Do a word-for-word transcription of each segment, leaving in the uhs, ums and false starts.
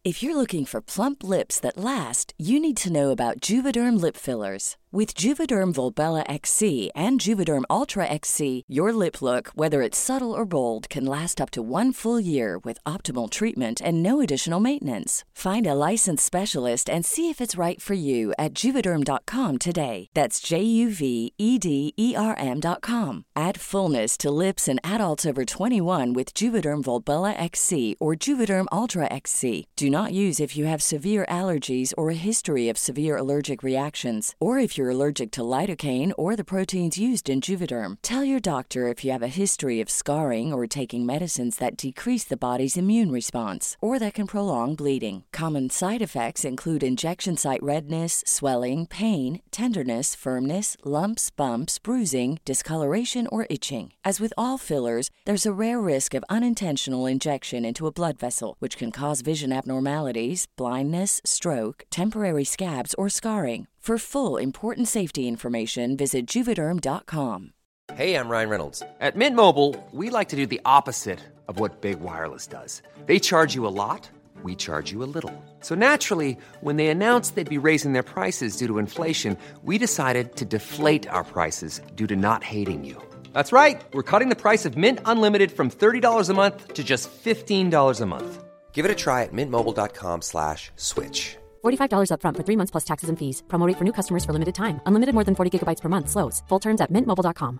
If you're looking for plump lips that last, you need to know about Juvederm lip fillers. With Juvederm Volbella X C and Juvederm Ultra X C, your lip look, whether it's subtle or bold, can last up to one full year with optimal treatment and no additional maintenance. Find a licensed specialist and see if it's right for you at Juvederm dot com today. That's J U V E D E R M dot com. Add fullness to lips in adults over twenty-one with Juvederm Volbella X C or Juvederm Ultra X C. Do not use if you have severe allergies or a history of severe allergic reactions, or if you're allergic to lidocaine or the proteins used in Juvederm. Tell your doctor if you have a history of scarring or taking medicines that decrease the body's immune response or that can prolong bleeding. Common side effects include injection site redness, swelling, pain, tenderness, firmness, lumps, bumps, bruising, discoloration, or itching. As with all fillers, there's a rare risk of unintentional injection into a blood vessel, which can cause vision abnormalities, blindness, stroke, temporary scabs, or scarring. For full, important safety information, visit Juvederm dot com. Hey, I'm Ryan Reynolds. At Mint Mobile, we like to do the opposite of what Big Wireless does. They charge you a lot, we charge you a little. So naturally, when they announced they'd be raising their prices due to inflation, we decided to deflate our prices due to not hating you. That's right. We're cutting the price of Mint Unlimited from thirty dollars a month to just fifteen dollars a month. Give it a try at mintmobile.com slash switch. forty-five dollars up front for three months plus taxes and fees. Promo rate for new customers for limited time. Unlimited more than forty gigabytes per month. Slows full terms at mint mobile dot com.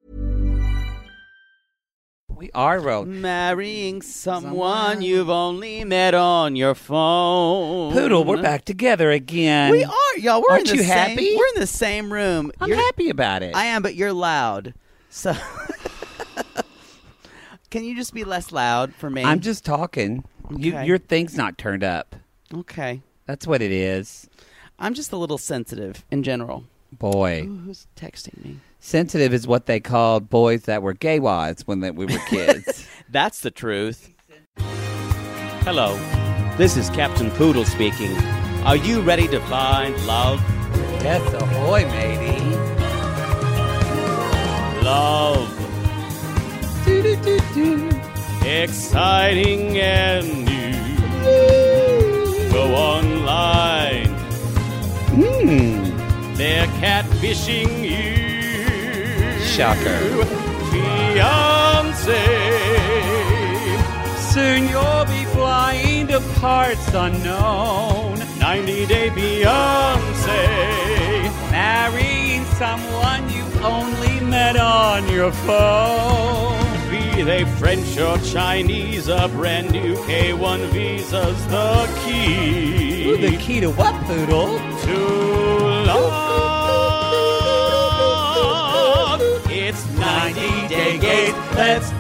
We are road. Marrying someone you've only met on your phone. Poodle, we're back together again. We are, y'all. We're Aren't in the you same, happy? We're in the same room. I'm You're, happy about it. I am, but you're loud. So can you just be less loud for me? I'm just talking. You, Okay. your thing's not turned up. Okay. That's what it is. I'm just a little sensitive in general. Boy. Ooh, who's texting me? Sensitive is what they called boys that were gay wads when they, we were kids. That's the truth. Hello. This is Captain Poodle speaking. Are you ready to find love? Yes, ahoy, matey. Love. Do-do-do-do. Exciting and new. Go online. Hmm. They're catfishing you. Shocker. Fiancé. Soon you'll be flying to parts unknown. ninety-day Beyonce. Marrying someone you only met on your phone. Be they French or Chinese, a brand new K one visa's the key. Ooh, the key to what, Poodle? To love. It's ninety day gates. Let's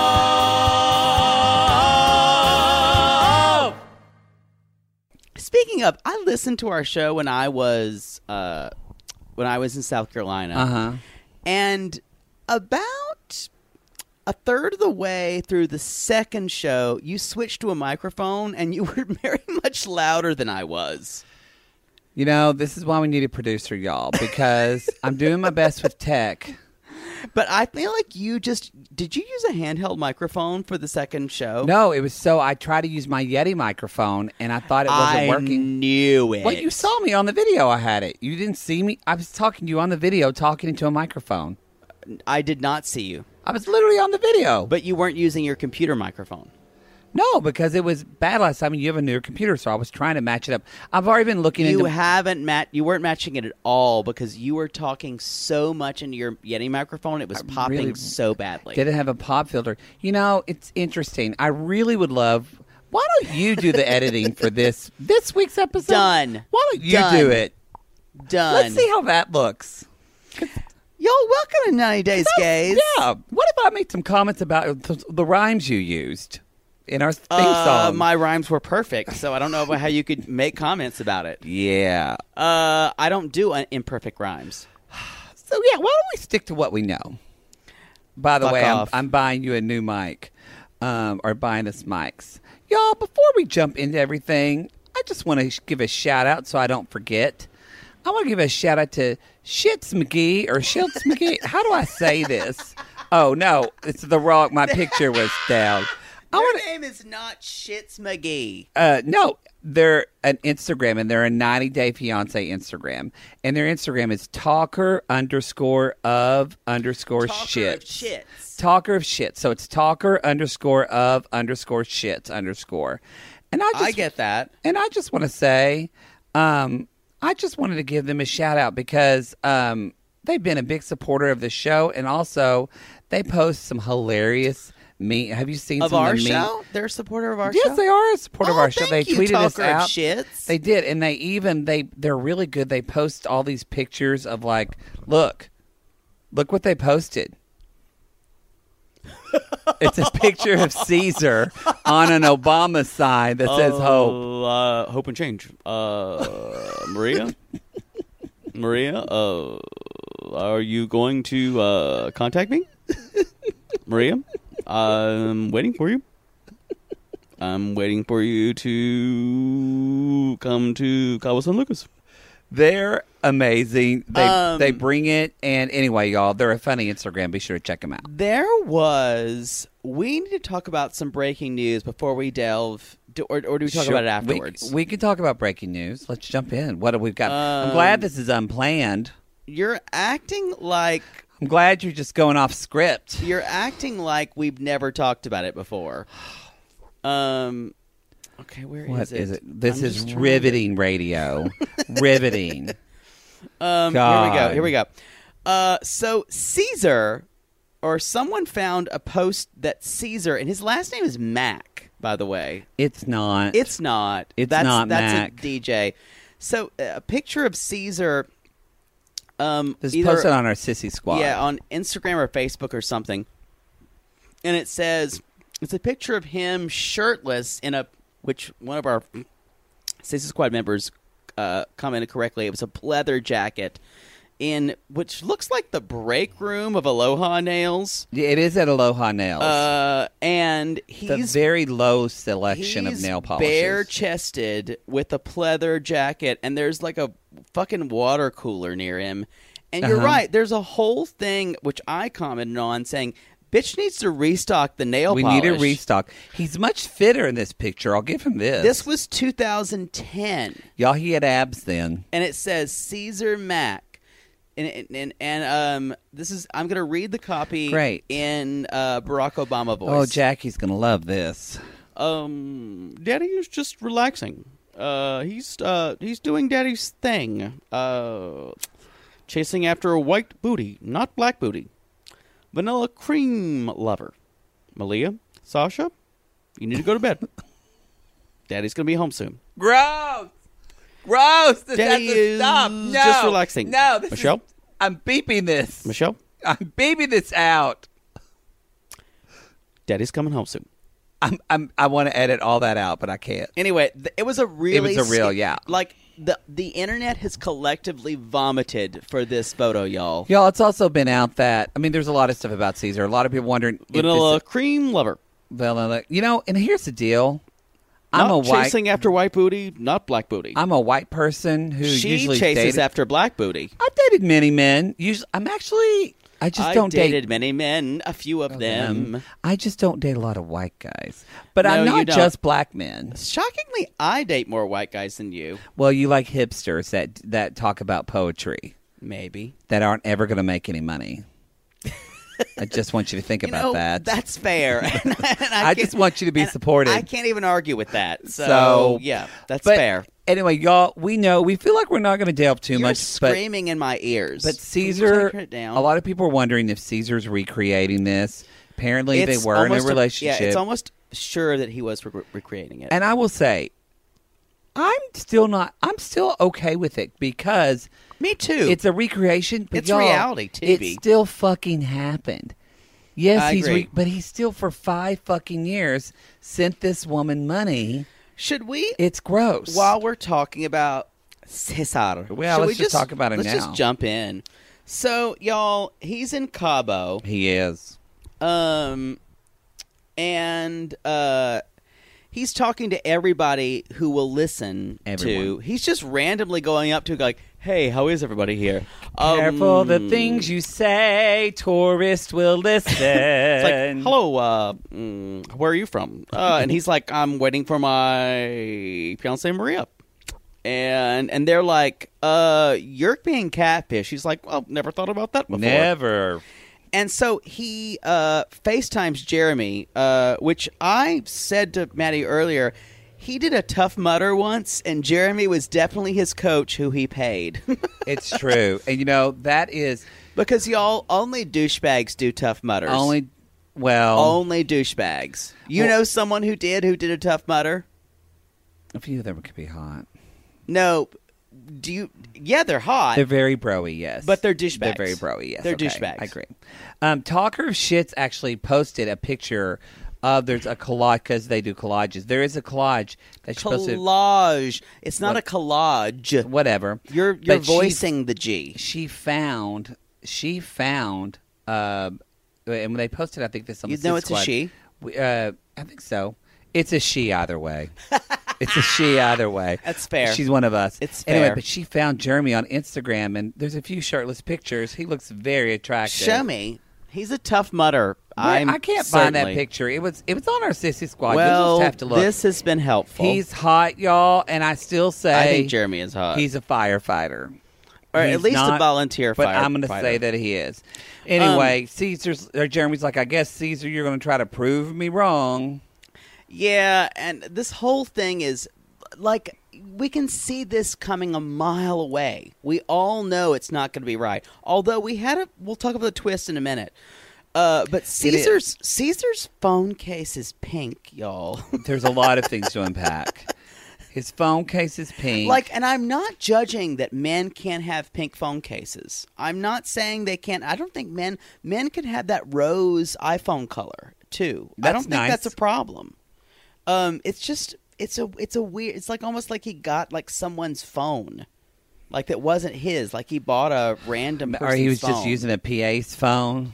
love. Speaking of, I listened to our show when I was uh, when I was in South Carolina, Uh-huh. and about a third of the way through the second show, you switched to a microphone, and you were very much louder than I was. You know, this is why we need a producer, y'all, because I'm doing my best with tech. But I feel like you just... Did you use a handheld microphone for the second show? No, it was so I tried to use my Yeti microphone, and I thought it wasn't I working. knew it. Well, you saw me on the video. I had it. You didn't see me. I was talking to you on the video, talking into a microphone. I did not see you. I was literally on the video. But you weren't using your computer microphone. No, because it was bad last time, and you have a newer computer, so I was trying to match it up. I've already been looking You into... haven't mat- You weren't matching it at all because you were talking so much into your Yeti microphone. It was I popping really so badly. Didn't have a pop filter. You know, it's interesting. I really would love... Why don't you do the editing for this this week's episode? Done. Why don't you Done. do it? Done. Let's see how that looks. Yo, welcome to ninety Days Gays. Yeah. What if I made some comments about the, the rhymes you used in our theme Uh, song? my rhymes were perfect, so I don't know about how you could make comments about it. Yeah. Uh, I don't do uh, imperfect rhymes. So, yeah, why don't we stick to what we know? By the Fuck way, I'm, off. I'm buying you a new mic, um, or buying us mics. Y'all, before we jump into everything, I just want to sh- give a shout-out so I don't forget. I want to give a shout-out to Shits McGee, or Shilts McGee. How do I say this? Oh, no, it's the wrong, my picture was down. I Your wanna, name is not Shits McGee. uh, no, they're an Instagram, and they're a ninety Day Fiance Instagram, and their Instagram is talker underscore of underscore Talker shit. of shits. Talker of shit. So it's talker underscore of underscore shits underscore. And I just I get that. And I just want to say, um, I just wanted to give them a shout out because um, they've been a big supporter of the show, and also they post some hilarious. Me, have you seen Of some our of the meme- show? They're a supporter of our Yes, show? they are a supporter of Oh, our show. thank They you, tweeted us talker of out. shits. They did, and they even they they're really good. They post all these pictures of like, look, look what they posted. It's a picture of Caesar on an Obama sign that says hope. Uh, hope and change. Uh, Maria? Maria, uh, are you going to uh, contact me? Maria, I'm waiting for you. I'm waiting for you to come to Cabo San Lucas. They're amazing. They Um, they bring it, and anyway, y'all, they're a funny Instagram. Be sure to check them out. There was. We need to talk about some breaking news before we delve, do, or, or do we talk Sure. about it We- afterwards? We, can talk about breaking news. Let's jump in. What have we got? I'm Um, glad this is unplanned. You're acting like I'm glad you're just going off script. you're acting like we've never talked about it before. Um. Okay, where is What it? is it? This I'm is just trying to- riveting radio. Riveting. Um, God. Here we go. Here we go. Uh, so Caesar, or someone found a post that Caesar, and his last name is Mac, by the way. It's not. It's not. It's that's, not that's Mac. a D J. So uh, a picture of Caesar. Um, This is either, posted on our Sissy Squad. Yeah, on Instagram or Facebook or something. And it says it's a picture of him shirtless in a, which one of our Sissy Squad members uh, commented correctly. It was a pleather jacket in which looks like the break room of Aloha Nails. Yeah, it is at Aloha Nails. Uh, and it's a he's very low selection of he's nail polishes. bare chested with a pleather jacket, and there's like a fucking water cooler near him. And you're Uh-huh. right. There's a whole thing which I commented on saying, "Bitch needs to restock the nail we polish." need a restock. He's much fitter in this picture. I'll give him this. This was two thousand ten, Y'all, he had abs then. and it says Caesar Mac. And and, and um, this is I'm gonna read the copy Great. in uh, Barack Obama voice. Oh, Jackie's going to love this. Um, Daddy is just relaxing. Uh, he's uh he's doing Daddy's thing. Uh, chasing after a white booty, not black booty. Vanilla cream lover. Malia, Sasha, you need to go to bed. Daddy's gonna be home soon. Gross! Gross! This Daddy has to is stop. No. just relaxing. No, this Michelle? Is, I'm beeping this. Michelle, I'm beeping this out. Daddy's coming home soon. I'm, I'm, I want to edit all that out, but I can't. Anyway, th- it was a really was a real, sca- yeah. Like the the internet has collectively vomited for this photo, y'all. Y'all, it's also been out that, I mean, there's a lot of stuff about Caesar. A lot of people wondering if Vanilla this, cream lover. vanilla. You know, and here's the deal. I'm Not a white. chasing after white booty, not black booty. I'm a white person who she usually chases dated, after black booty. I've dated many men. Usually, I'm actually. I just I don't dated date many men, a few of them. them. I just don't date a lot of white guys. But No, I'm you not don't. just black men. Shockingly, I date more white guys than you. Well, you like hipsters that that talk about poetry Maybe. that aren't ever going to make any money. I just want you to think You about know, that. that's fair. And I, I just can't- want you to be and supported. I can't even argue with that. So, So, yeah, that's but fair. Anyway, y'all, we know we feel like we're not going to delve too You're much, but screaming in my ears. but Can you Caesar. take it down? A lot of people are wondering if Caesar's recreating this. Apparently, It's they were in a almost relationship. yeah, it's almost sure that he was re- recreating it. And I will say, I'm still not. I'm still okay with it because Me too. it's a recreation. But It's y'all, reality T V. It still fucking happened. Yes, I he's. agree. Re- but he still for five fucking years sent this woman money. Should we? It's gross. While we're talking about Cesar, Well, should let's we just talk about it let's now. just jump in. So, y'all, he's in Cabo, he is. um, and uh, he's talking to everybody who will listen to. Everyone. He's just randomly going up to like, Hey, how is everybody here? Careful Um, the things you say, tourists will listen. It's like, hello, uh, mm, where are you from? Uh, and he's like, I'm waiting for my fiancée Maria. And and they're like, uh, you're being catfish. He's like, well, never thought about that before. Never. And so he uh, FaceTimes Jeremy, uh, which I said to Maddie earlier, he did a Tough Mudder once, and Jeremy was definitely his coach who he paid. It's true. And, you know, that is... Because, y'all, only douchebags do Tough Mudders. Only, well... Only douchebags. You Well- know someone who did, who did a Tough Mudder? A few of them could be hot. No. Do you... Yeah, they're hot. They're very bro-y, yes. But they're douchebags. They're very bro-y, yes. They're okay, douchebags. I agree. Um, Talker of Shits actually posted a picture of, there's a collage, because they do collages. There is a collage that's supposed to... Collage. It's not What? a collage. Whatever. You're you're But she- voicing the G. She found, she found, uh, and when they posted, I think this on You the know Sis it's a Squad, she? we- Uh, I think so. It's a she either way. It's a she either way. That's fair. She's one of us. It's Anyway, fair. but she found Jeremy on Instagram, and there's a few shirtless pictures. He looks very attractive. Show me. He's a Tough Mudder. Well, I'm I can't find that certainly- picture. It was it was on our Sissy Squad. Well, You'll just have to look. this has been helpful. He's hot, y'all, and I still say I think Jeremy is hot. he's a firefighter. Or at He's least a not, volunteer but firefighter. I'm going to say that he is. Anyway, Caesar's or Jeremy's like, I guess Caesar, you're going to try to prove me wrong. Yeah, and this whole thing is like we can see this coming a mile away. We all know it's not going to be right. Although we had a, we'll talk about the twist in a minute. Uh, but Caesar's Caesar's phone case is pink, y'all. There's a lot of things to unpack. His phone case is pink. Like, and I'm not judging that men can't have pink phone cases. I'm not saying they can't. I don't think men men can have that rose iPhone color too. I That's don't think nice. that's a problem. Um, it's just it's a it's a weird. It's like almost like he got like someone's phone, like that wasn't his. Like he bought a random person's or he was phone. just using a P A's phone.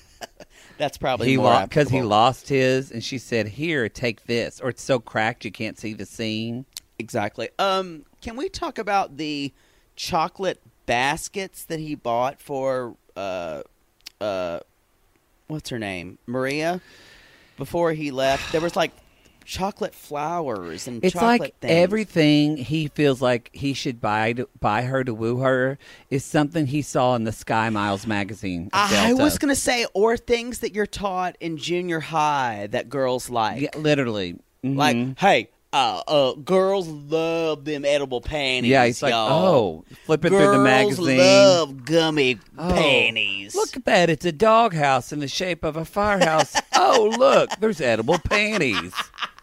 That's probably He more because he applicable. lost his, and she said, "Here, take this." Or it's so cracked you can't see the scene. Exactly. Um, can we talk about the chocolate baskets that he bought for uh, uh, what's her name, Maria? Before he left, there was like chocolate flowers and It's chocolate like things. everything he feels like he should buy to, buy her to woo her is something he saw in the Sky Miles magazine. of I Delta. was gonna say, or things that you're taught in junior high that girls like. Yeah, literally. Mhm. Like, hey, uh, uh, girls love them edible panties. Yeah, he's like, y'all. oh, flipping girls through the magazine. love gummy Oh, panties. Look at that. It's a doghouse in the shape of a firehouse. Oh, look. There's edible panties.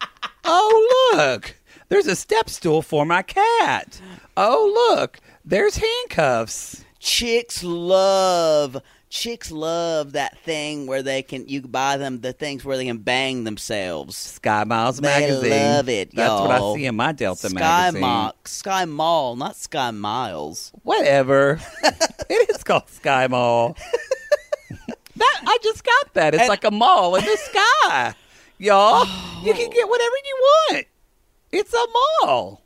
Oh, look. There's a step stool for my cat. Oh, look. There's handcuffs. Chicks love chicks love that thing where they can you buy them the things where they can bang themselves. Sky Miles They magazine. love it, That's what I y'all. see in my Delta Sky magazine. Mall, Sky Mall, not Sky Miles. Whatever. It is called Sky Mall. That I just got that. It's And- like a mall in the sky. Y'all, you can get whatever you want. It's a mall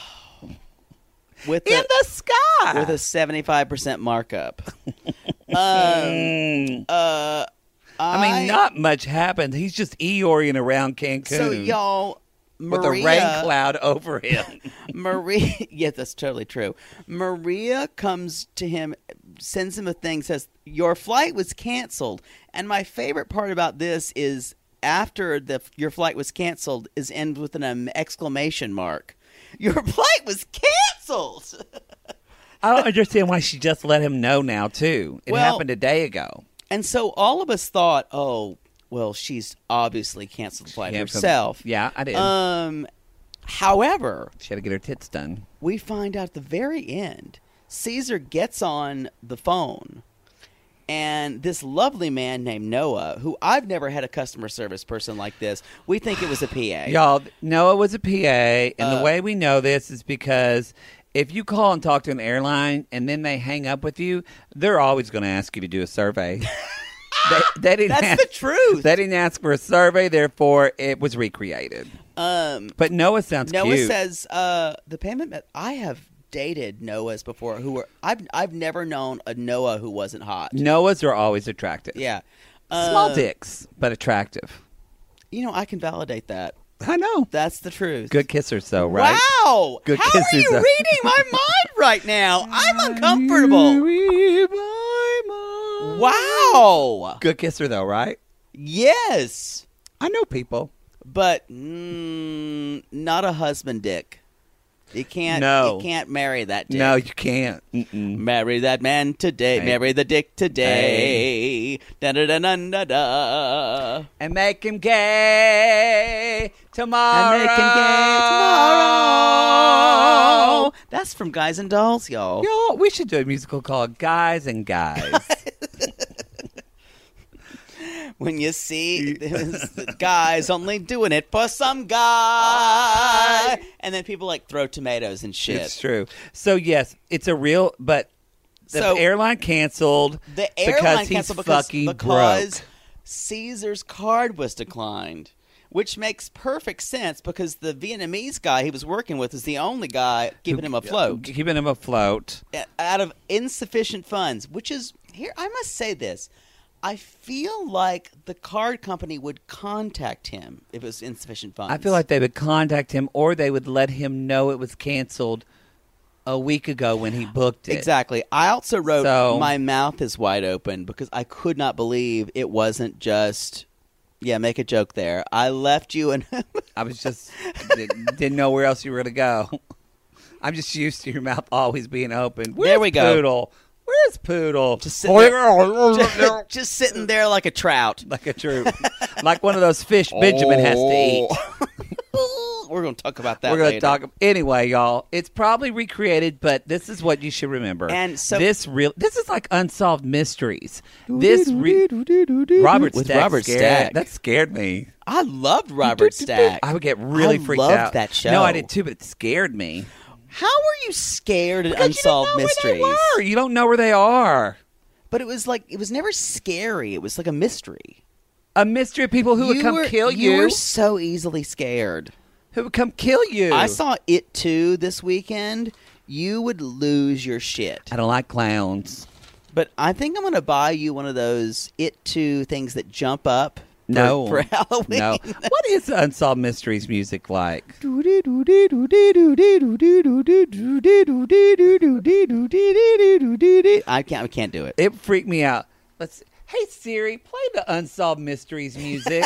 With in a, the sky. with a seventy-five percent markup. um, Mm. uh, I mean, not much happened. He's just Eeyoreing around Cancun So, y'all, with Maria, a rain cloud over him. Maria, yeah, that's totally true. Maria comes to him, sends him a thing, says, your flight was canceled. And my favorite part about this is after the your flight was canceled is end with an um, exclamation mark. Your flight was canceled. I don't understand why she just let him know now, too. It Well- happened a day ago. And so all of us thought, oh, well, she's obviously canceled the flight Yeah, herself. Yeah, I did. Um, however, she had to get her tits done. we find out at the very end, Caesar gets on the phone, and this lovely man named Noah, who I've never had a customer service person like this, we think it was a P A. Y'all, Noah was a P A, and Uh, the way we know this is because if you call and talk to an airline and then they hang up with you, they're always going to ask you to do a survey. they, they didn't That's ask, the truth. They didn't ask for a survey, therefore it was recreated. Um, But Noah sounds Noah cute. says, uh, the payment, met- I have dated Noahs before who were I've I've never known a Noah who wasn't hot. Noahs are always attractive. Yeah. Small Uh, dicks, but attractive. You know, I can validate that. I know. That's the truth. Good kissers, though, right? Wow! Good How kisses, are you though. reading my mind right now? I'm uncomfortable. Read my mind. Wow! Good kisser, though, right? Yes, I know people. but mm, not a husband dick. You can't. No. You can't marry that dick. No, you can't. Mm-mm. Marry that man today. Hey. Marry the dick today. Da da da da da da. And make him gay tomorrow. And make him gay tomorrow. That's from Guys and Dolls, y'all. Yo, we should do a musical called Guys and Guys. When you see the guys only doing it for some guy, and then people like throw tomatoes and shit. It's true. So yes, it's a real. But the So- airline canceled. The airline because he's canceled because, fucking because broke. Caesar's card was declined, which makes perfect sense because the Vietnamese guy he was working with is the only guy keeping him afloat Keeping him afloat. out of insufficient funds. Which is here, I must say this. I feel like the card company would contact him if it was insufficient funds. I feel like they would contact him, or they would let him know it was canceled a week ago when he booked it. Exactly. I also wrote, So- my mouth is wide open because I could not believe it wasn't just, yeah, make a joke there. I left you and I was just didn't know where else you were going to go. I'm just used to your mouth always being open. Where's There we go. Poodle? Where's Poodle? just sitting there, just sitting there like a trout. like a true, like one of those fish Benjamin has to eat. We're going to talk about that We're going to later. talk anyway, y'all. It's probably recreated, but this is what you should remember. And so- this real, this is like Unsolved Mysteries. This re- Robert With Stack Robert scared, Stack. that scared me. I loved Robert Stack. I would get really I freaked loved out. that show. No, I did too, but it scared me. How were you scared at Because Unsolved you didn't know Mysteries? Where they were. You don't know where they are. But it was like, it was never scary. It was like a mystery. A mystery of people who would You come were- kill you. You were so easily scared. Who would come kill you. I saw It Too this weekend. You would lose your shit. I don't like clowns. But I think I'm going to buy you one of those It Too things that jump up for, No. for Halloween. No. What is the Unsolved Mysteries music like? I can't, I can't do it. It freaked me out. Let's. Hey Siri, play the Unsolved Mysteries music.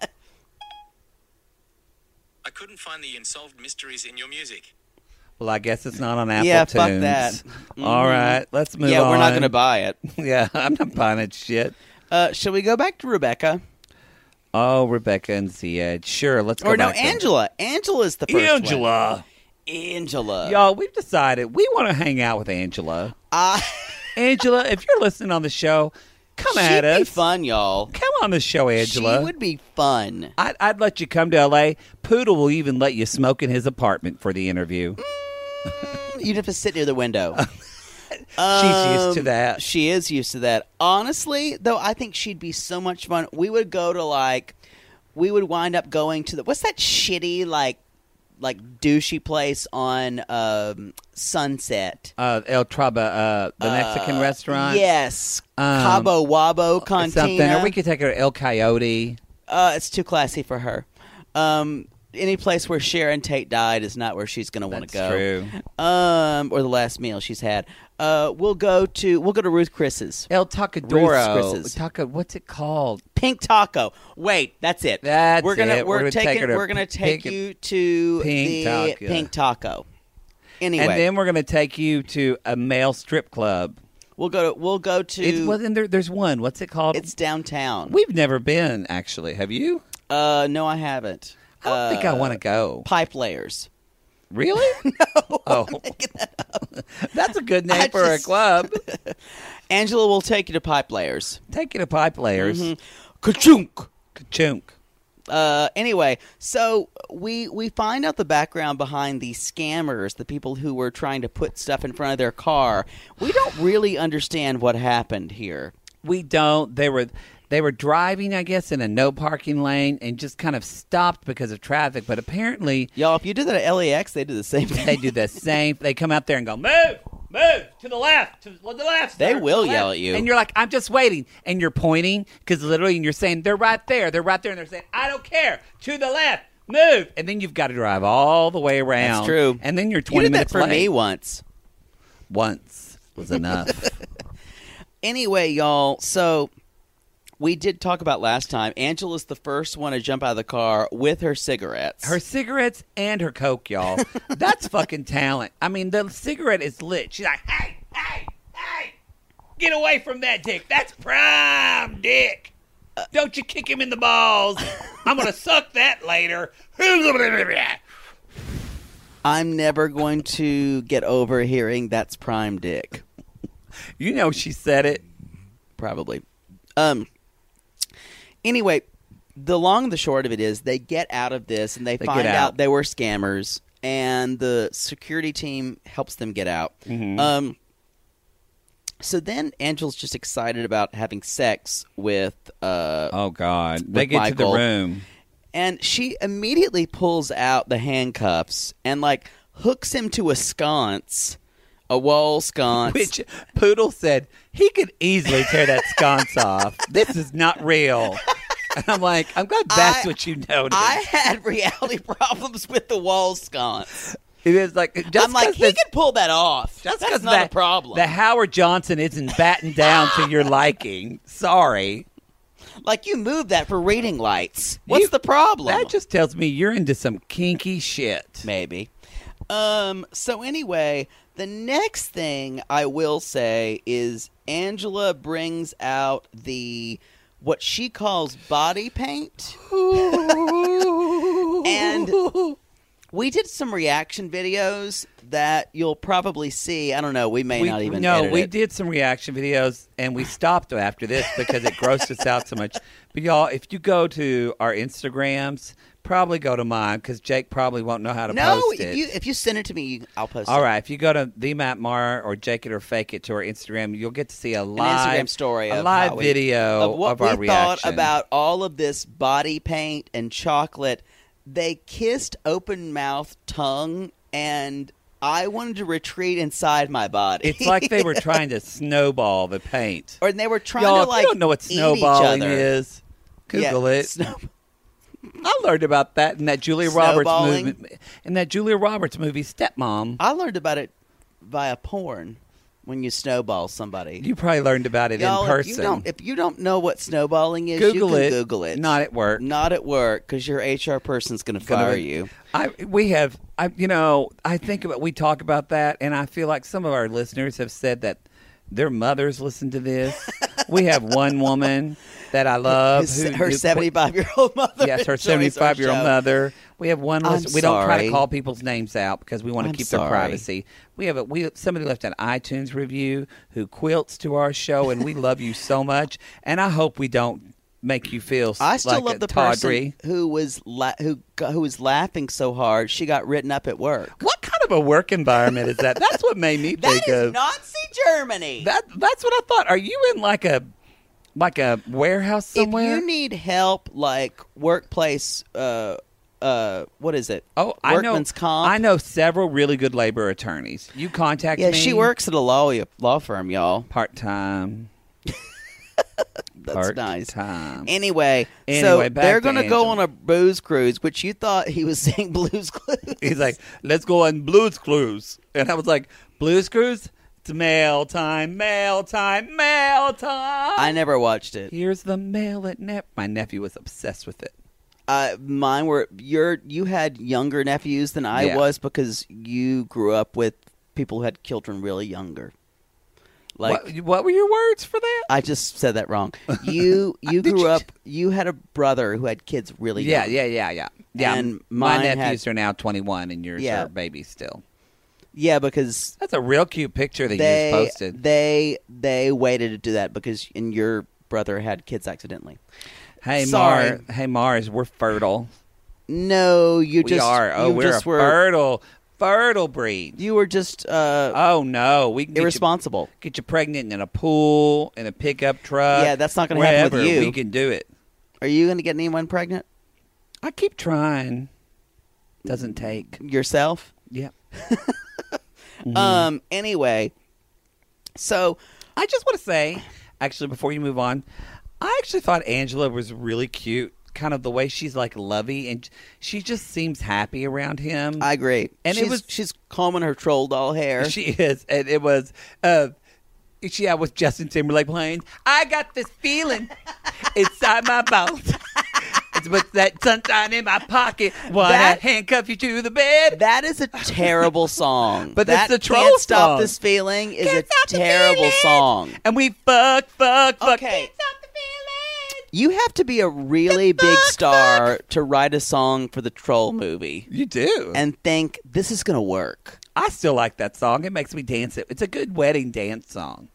I couldn't find the unsolved mysteries in your music. Well, I guess it's not on Apple Yeah, Tunes. fuck that. All right, let's move Yeah, on. we're not going to buy it. Yeah, I'm not buying that shit. Uh, shall we go back to Rebecca? Oh, Rebecca and Ziad. Sure, let's go Or no, back to- Angela. Angela's the first one. Angela. Angela. Y'all, we've decided we want to hang out with Angela. Uh, Angela, if you're listening on the show, come she'd at us. be fun, y'all. Come on the show, Angela. She would be fun. I'd, I'd let you come to L A. Poodle will even let you smoke in his apartment for the interview. You'd have to sit near the window. She's used to Um, that. She is used to that. Honestly, though, I think she'd be so much fun. We would go to like, we would wind up going to the what's that shitty like, like douchey place on um, Sunset. Uh, El Traba, uh, the Mexican restaurant. Yes, Um, Cabo Wabo Or Cantina. something. Or we could take her to El Coyote. Uh, it's too classy for her. Um, any place where Sharon Tate died is not where she's going to want That's to go. true. Um, or the last meal she's had. Uh, we'll go to we'll go to Ruth Chris's El Tacadoro. Chris's. Taca, what's it called? Pink Taco. Wait, that's it. That's we're gonna it. we're, We're gonna taking take her to we're gonna take Pink- you to Pink the Taco. Pink Taco. Anyway, And then we're going to take you to a male strip club. we'll go to we'll go to It's, well, then there, there's one. What's it called? it's downtown. We've never been, actually. Have you? uh, no, I haven't. I don't think I want to go. Pipe layers. Really? No. Oh. That's a good name I for a just- club. Angela will take you to Pipe Layers. Take you to pipe layers. Mm-hmm. Ka-chunk. Ka-chunk. Uh, anyway, so we we find out the background behind the scammers, the people who were trying to put stuff in front of their car. We don't really understand what happened here. We don't. They were. They were driving, I guess, in a no parking lane and just kind of stopped because of traffic. But apparently, Y'all, if you do that at L A X, they do the same thing. they do the same. They come out there and go, move, move to the left, to the left. They sir, will to the yell left." at you. And you're like, I'm just waiting. And you're pointing because literally, and you're saying, they're right there. They're right there. And they're saying, I don't care. To the left. Move. And then you've got to drive all the way around. That's true. And then you're You twenty did that minutes for late. me once. Once was enough. Anyway, y'all, so we did talk about last time. Angela's the first one to jump out of the car with her cigarettes. Her cigarettes and her Coke, y'all. That's fucking talent. I mean, the cigarette is lit. She's like, hey, hey, hey, get away from that dick. That's prime dick. Don't you kick him in the balls. I'm going to suck that later. I'm never going to get over hearing that's prime dick. You know she said it. Probably. Um. Anyway, the long and the short of it is they get out of this and they, They find get out. out. they were scammers, and the security team helps them get out. Mm-hmm. Um. So then Angela's just excited about having sex with uh Oh, God. They with get Michael. to the room. And she immediately pulls out the handcuffs and, like, hooks him to a sconce, a wall sconce. Which Poodle said he could easily tear that sconce off. This is not real. And I'm like, I'm glad that's I- what you noticed. I had reality problems with the wall sconce. It was like, just I'm like, 'cause he this- could pull that off. Just That's because not that a problem. The Howard Johnson isn't battened down to your liking. Sorry. Like, you moved that for reading lights. What's You- the problem? That just tells me you're into some kinky shit. Maybe. Um. So anyway, the next thing I will say is Angela brings out the what she calls body paint, and we did some reaction videos that you'll probably see. I don't know. We may We, not even. no, edit we it. did some reaction videos, and we stopped after this because it grossed us out so much. But y'all, if you go to our Instagrams, probably go to mine because Jake probably won't know how to No, post if it. you if you send it to me, I'll post All it. right, if you go to the Matt Maher or Jake It or Fake It to our Instagram, you'll get to see a live Instagram story a of live how we- video of what of our we reaction thought about all of this body paint and chocolate. They kissed open mouth tongue, and I wanted to retreat inside my body. It's like they were trying to snowball the paint. or they were trying Y'all, to if like you don't know what eat each snowballing other. is, Google Yeah, it. snow- I learned about that in that Julia Roberts Snowballing? movie. In that Julia Roberts movie, Stepmom. I learned about it via porn. When you snowball somebody, You probably learned about it Y'all, in person. If you, don't, if you don't know what snowballing is, Google you can it. Google it. Not at work. Not at work, because your H R person's going to Gonna fire be- you. I we have I you know I think about we talk about that, and I feel like some of our listeners have said that their mothers listen to this. We have one woman that I love. His- who, her who- seventy-five-year-old mother. Yes, her enjoys our seventy-five-year-old show. mother. We have one. I'm Listen, we don't try to sorry. call people's names out because we want to I'm keep sorry. their privacy. We have a we somebody left an iTunes review who quilts to our show, and we love you so much. And I hope we don't make you feel I still like love a the tawdry. person who was la- who got- who was laughing so hard she got written up at work. What kind of a work environment is that? That's what made me That think is of Nazi Germany. that. That's what I thought. Are you in like a like a warehouse somewhere? If you need help, like workplace, uh, uh, what is it? Oh, I know. Workman's comp. I know several really good labor attorneys. You contact Yeah, me. she works at a law law firm, y'all. part time. That's Part nice. time. Anyway, so Anyway, back they're to going to go Angela. on a booze cruise, which you thought he was saying Blues Clues. He's like, let's go on Blues Cruise. And I was like, Blues Cruise? It's mail time, mail time, mail time. I never watched it. Here's the mail at Nep. My nephew was obsessed with it. Uh, mine were your. You had younger nephews than I Yeah. was because you grew up with people who had children really younger. Like what, what were your words for that? I just said that wrong. You you Did grew you- up. You had a brother who had kids really Yeah, young. yeah, yeah, yeah. Yeah, And my mine had- nephews are now twenty-one, and yours Yeah. are babies still. Yeah, because That's a real cute picture that you they just posted. they they waited to do that because and your brother had kids accidentally. Hey, Sorry. Mar. Hey, Mars. We're fertile. No, you we just are. Oh, you we're just a were fertile, fertile breed. You were just uh, Oh no, we can get you, irresponsible. get you pregnant in a pool, in a pickup truck. Yeah, that's not gonna happen with wherever, you. We can do it. Are you going to get anyone pregnant? I keep trying. Doesn't take. Yourself? Yeah. Um. Anyway, so I just want to say, actually, before you move on, I actually thought Angela was really cute. Kind of the way she's like lovey, and she just seems happy around him. I agree. And she's, it was she's combing her troll doll hair. She is, and it was. Uh, she had with Justin Timberlake playing. I got this feeling inside my bones. It's with that sunshine in my pocket. Why That- I handcuff you to the bed? That is a terrible song. But that it's the troll Can't Stop song. This Feeling is Can't a stop the terrible feeling. song. And we fuck, fuck, fuck. Okay. Can't stop the feeling. You have to be a really The big fuck, star to write a song for the Troll movie You do. and think this is going to work. I still like that song. It makes me dance. It. It's a good wedding dance song.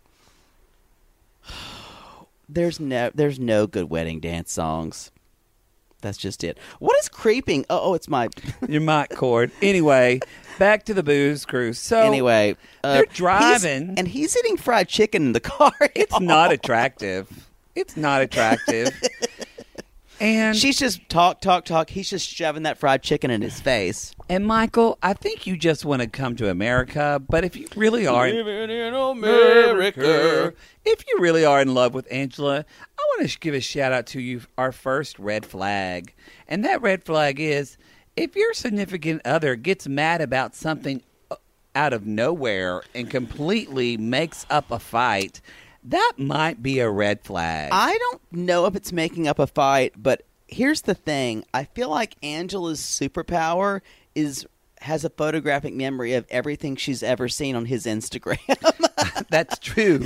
There's no there's no good wedding dance songs. That's just it. What is creeping? Oh, oh it's my Your mic cord. Anyway, back to the booze cruise. So Anyway, uh, they're he's- driving. and he's eating fried chicken in the car. It's y'all. not attractive. It's not attractive. And She's just talk, talk, talk. He's just shoving that fried chicken in his face. and Michael, I think you just want to come to America. But if you really are in Living in America. if you really are in love with Angela, I want to give a shout out to you. Our first red flag, and that red flag is if your significant other gets mad about something out of nowhere and completely makes up a fight. That might be a red flag. I don't know if it's making up a fight, but here's the thing. I feel like Angela's superpower is has a photographic memory of everything she's ever seen on his Instagram. That's true.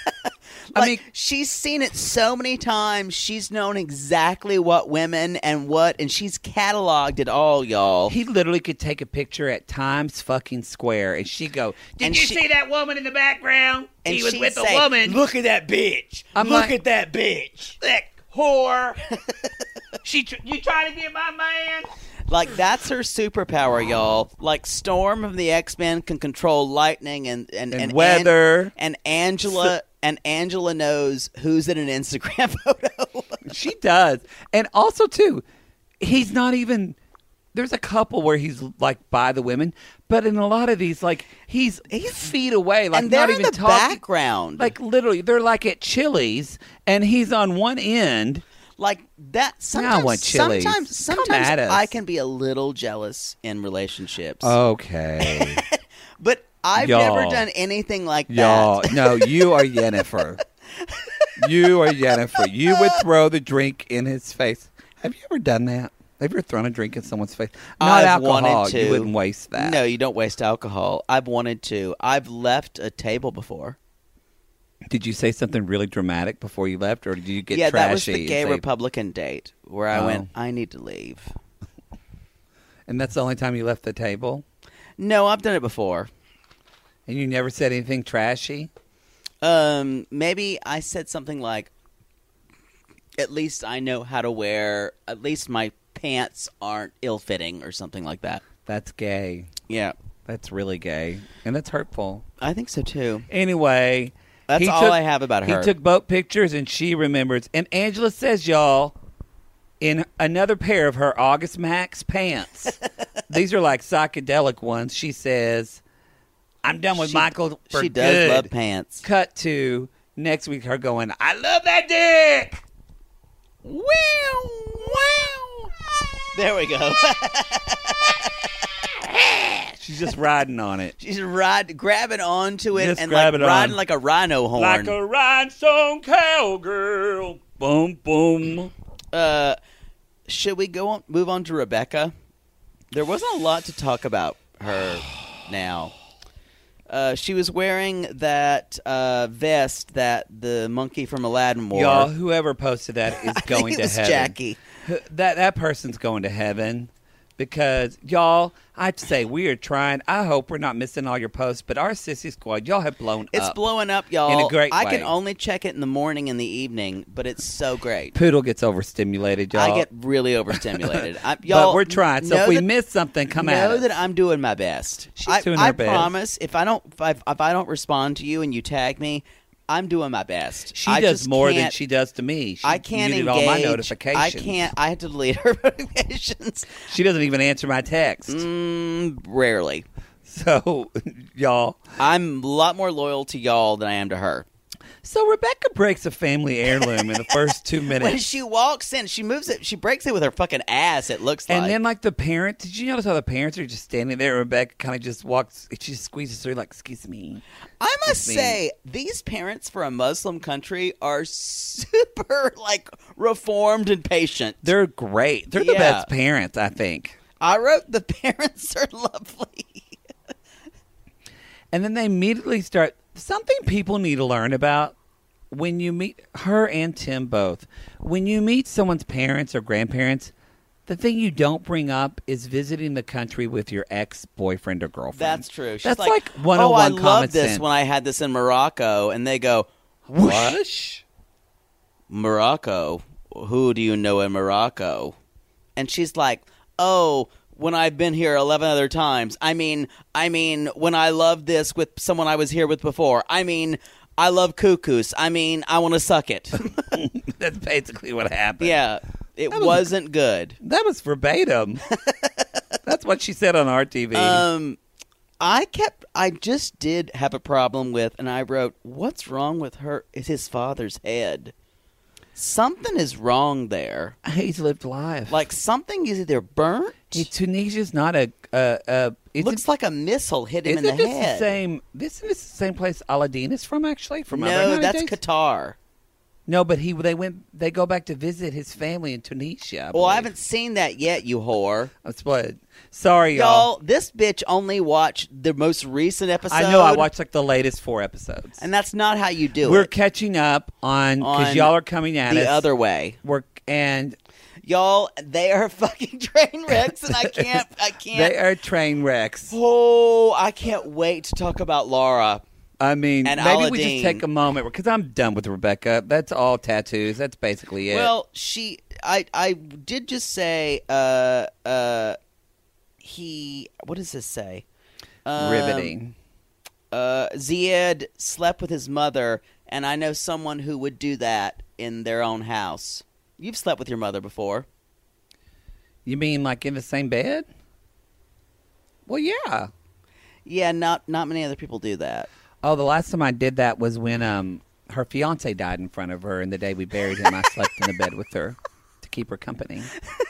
I Like, mean, she's seen it so many times. She's known exactly what women and what, and she's cataloged it all, y'all. he literally could take a picture at Times fucking Square, and she'd go, "Did And you she- see that woman in the background? And He was she'd with say, a woman. Look at that bitch. I'm Look like- at that bitch. that whore. she, tr- you trying to get my man?" Like, that's her superpower, y'all. Like, Storm from the X-Men can control lightning and and, And and weather. and, and Angela and Angela knows who's in an Instagram photo. She does. And also, too, he's not even. There's a couple where he's like by the women, but in a lot of these, like he's he's feet away, like and they're not in even the talking. background. Like literally, they're like at Chili's, and he's on one end. Like that. Sometimes, want Chili's. sometimes, Come sometimes at us. I can be a little jealous in relationships. Okay, But I've Y'all. never done anything like y'all. that. No, you are Yennefer. You are Yennefer. You would throw the drink in his face. Have you ever done that? Have you ever thrown a drink in someone's face? Not I've alcohol. wanted to. You wouldn't waste that. No, you don't waste alcohol. I've wanted to. I've left a table before. Did you say something really dramatic before you left, or did you get yeah, trashy? that was the and gay say- Republican date where I Oh. went, I need to leave. And that's the only time you left the table? No, I've done it before. And you never said anything trashy? Um, maybe I said something like, at least I know how to wear, at least my pants aren't ill-fitting or something like that. That's gay. Yeah, That's really gay. And that's hurtful. I think so too. Anyway. That's he all took- I have about her. He took boat pictures, and she remembers. And Angela says, y'all, in another pair of her August Max pants, these are like psychedelic ones, she says, I'm done with She- Michael for She does good. love pants. Cut to next week, her going, I love that dick! Wow, wow. There we go. She's just riding on it. She's ride, grabbing onto it Just and grab like it on. riding like a rhino horn. Like a rhinestone cowgirl. Boom, boom. uh, should we go on, move on to Rebecca? There wasn't a lot to talk about her now. Uh, she was wearing that uh, vest that the monkey from Aladdin wore. Y'all, whoever posted that is I going think it to was heaven. Jackie. That that person's going to heaven. because y'all, I have to say, we are trying. I hope we're not missing all your posts, but our Sissy Squad, y'all have blown It's up. blowing up, y'all. In a great I way. can only check it in the morning and the evening, but it's so great. Poodle gets overstimulated, y'all. I get really overstimulated. I, y'all but we're trying. So know if we that- miss something, come know at us. that I'm doing my best. She's I, doing I her best. promise. If I don't, if I, if I don't respond to you and you tag me, I'm doing my best. She I does just more than can't- she does to me. She I can't muted engage. all my notifications. I can't. I had to delete her notifications. She doesn't even answer my text. Mm, rarely. So, y'all. I'm a lot more loyal to y'all than I am to her. So Rebecca breaks a family heirloom in the first two When minutes. she walks in, she moves it. She breaks it with her fucking ass. It looks like. And then, like, the parents, did you notice how the parents are just standing there? Rebecca kind of just walks, she just squeezes through, like, excuse me. I must me. say, these parents for a Muslim country are super, like, reformed and patient. They're great. They're the Yeah. best parents, I think. I wrote the parents are lovely. And then they immediately start, something people need to learn about when you meet her and Tim both. When you meet someone's parents or grandparents, the thing you don't bring up is visiting the country with your ex-boyfriend or girlfriend. That's true. She's That's like, like oh, one I oh one love common this sense. when I had this in Morocco. And they go, whoosh. What? Morocco? Who do you know in Morocco? And she's like, oh, when I've been here eleven other times. I mean, I mean, when I love this with someone I was here with before. I mean, I love couscous. I mean, I want to suck it. That's basically what happened. Yeah, it That was- wasn't good. That was verbatim. That's what she said on R T V. Um, I kept, I just did have a problem with, and I wrote, what's wrong with her? Is his father's head. Something is wrong there. He's lived life. Like something is either burnt. Hey, Tunisia's not a. Uh, uh, isn't, Looks like a missile hit him in isn't the this head. the same? Isn't this the same place Aladdin is from? Actually, from no, Ivory that's Days? Qatar. No, but he they went they go back to visit his family in Tunisia. I Well, I believe. haven't seen that yet, you whore. That's what. Sorry, y'all. Y'all, this bitch only watched the most recent episode. I know. I watched like the latest four episodes. And that's not how you do We're it. catching up on because On y'all are coming at the us. other way. We're and Y'all, they are fucking train wrecks, and I can't, I can't. they are train wrecks. Oh, I can't wait to talk about Laura. I mean, And maybe we Aladdin. just take a moment because I'm done with Rebecca. That's all tattoos. That's basically it. Well, she, I, I did just say, uh, uh, he, what does this say? Um, riveting. Uh, Ziad slept with his mother, and I know someone who would do that in their own house. You've slept with your mother before. You mean like in the same bed? Well, yeah. Yeah, not not many other people do that. Oh, the last time I did that was when um her fiance died in front of her, and the day we buried him, I slept in the bed with her to keep her company.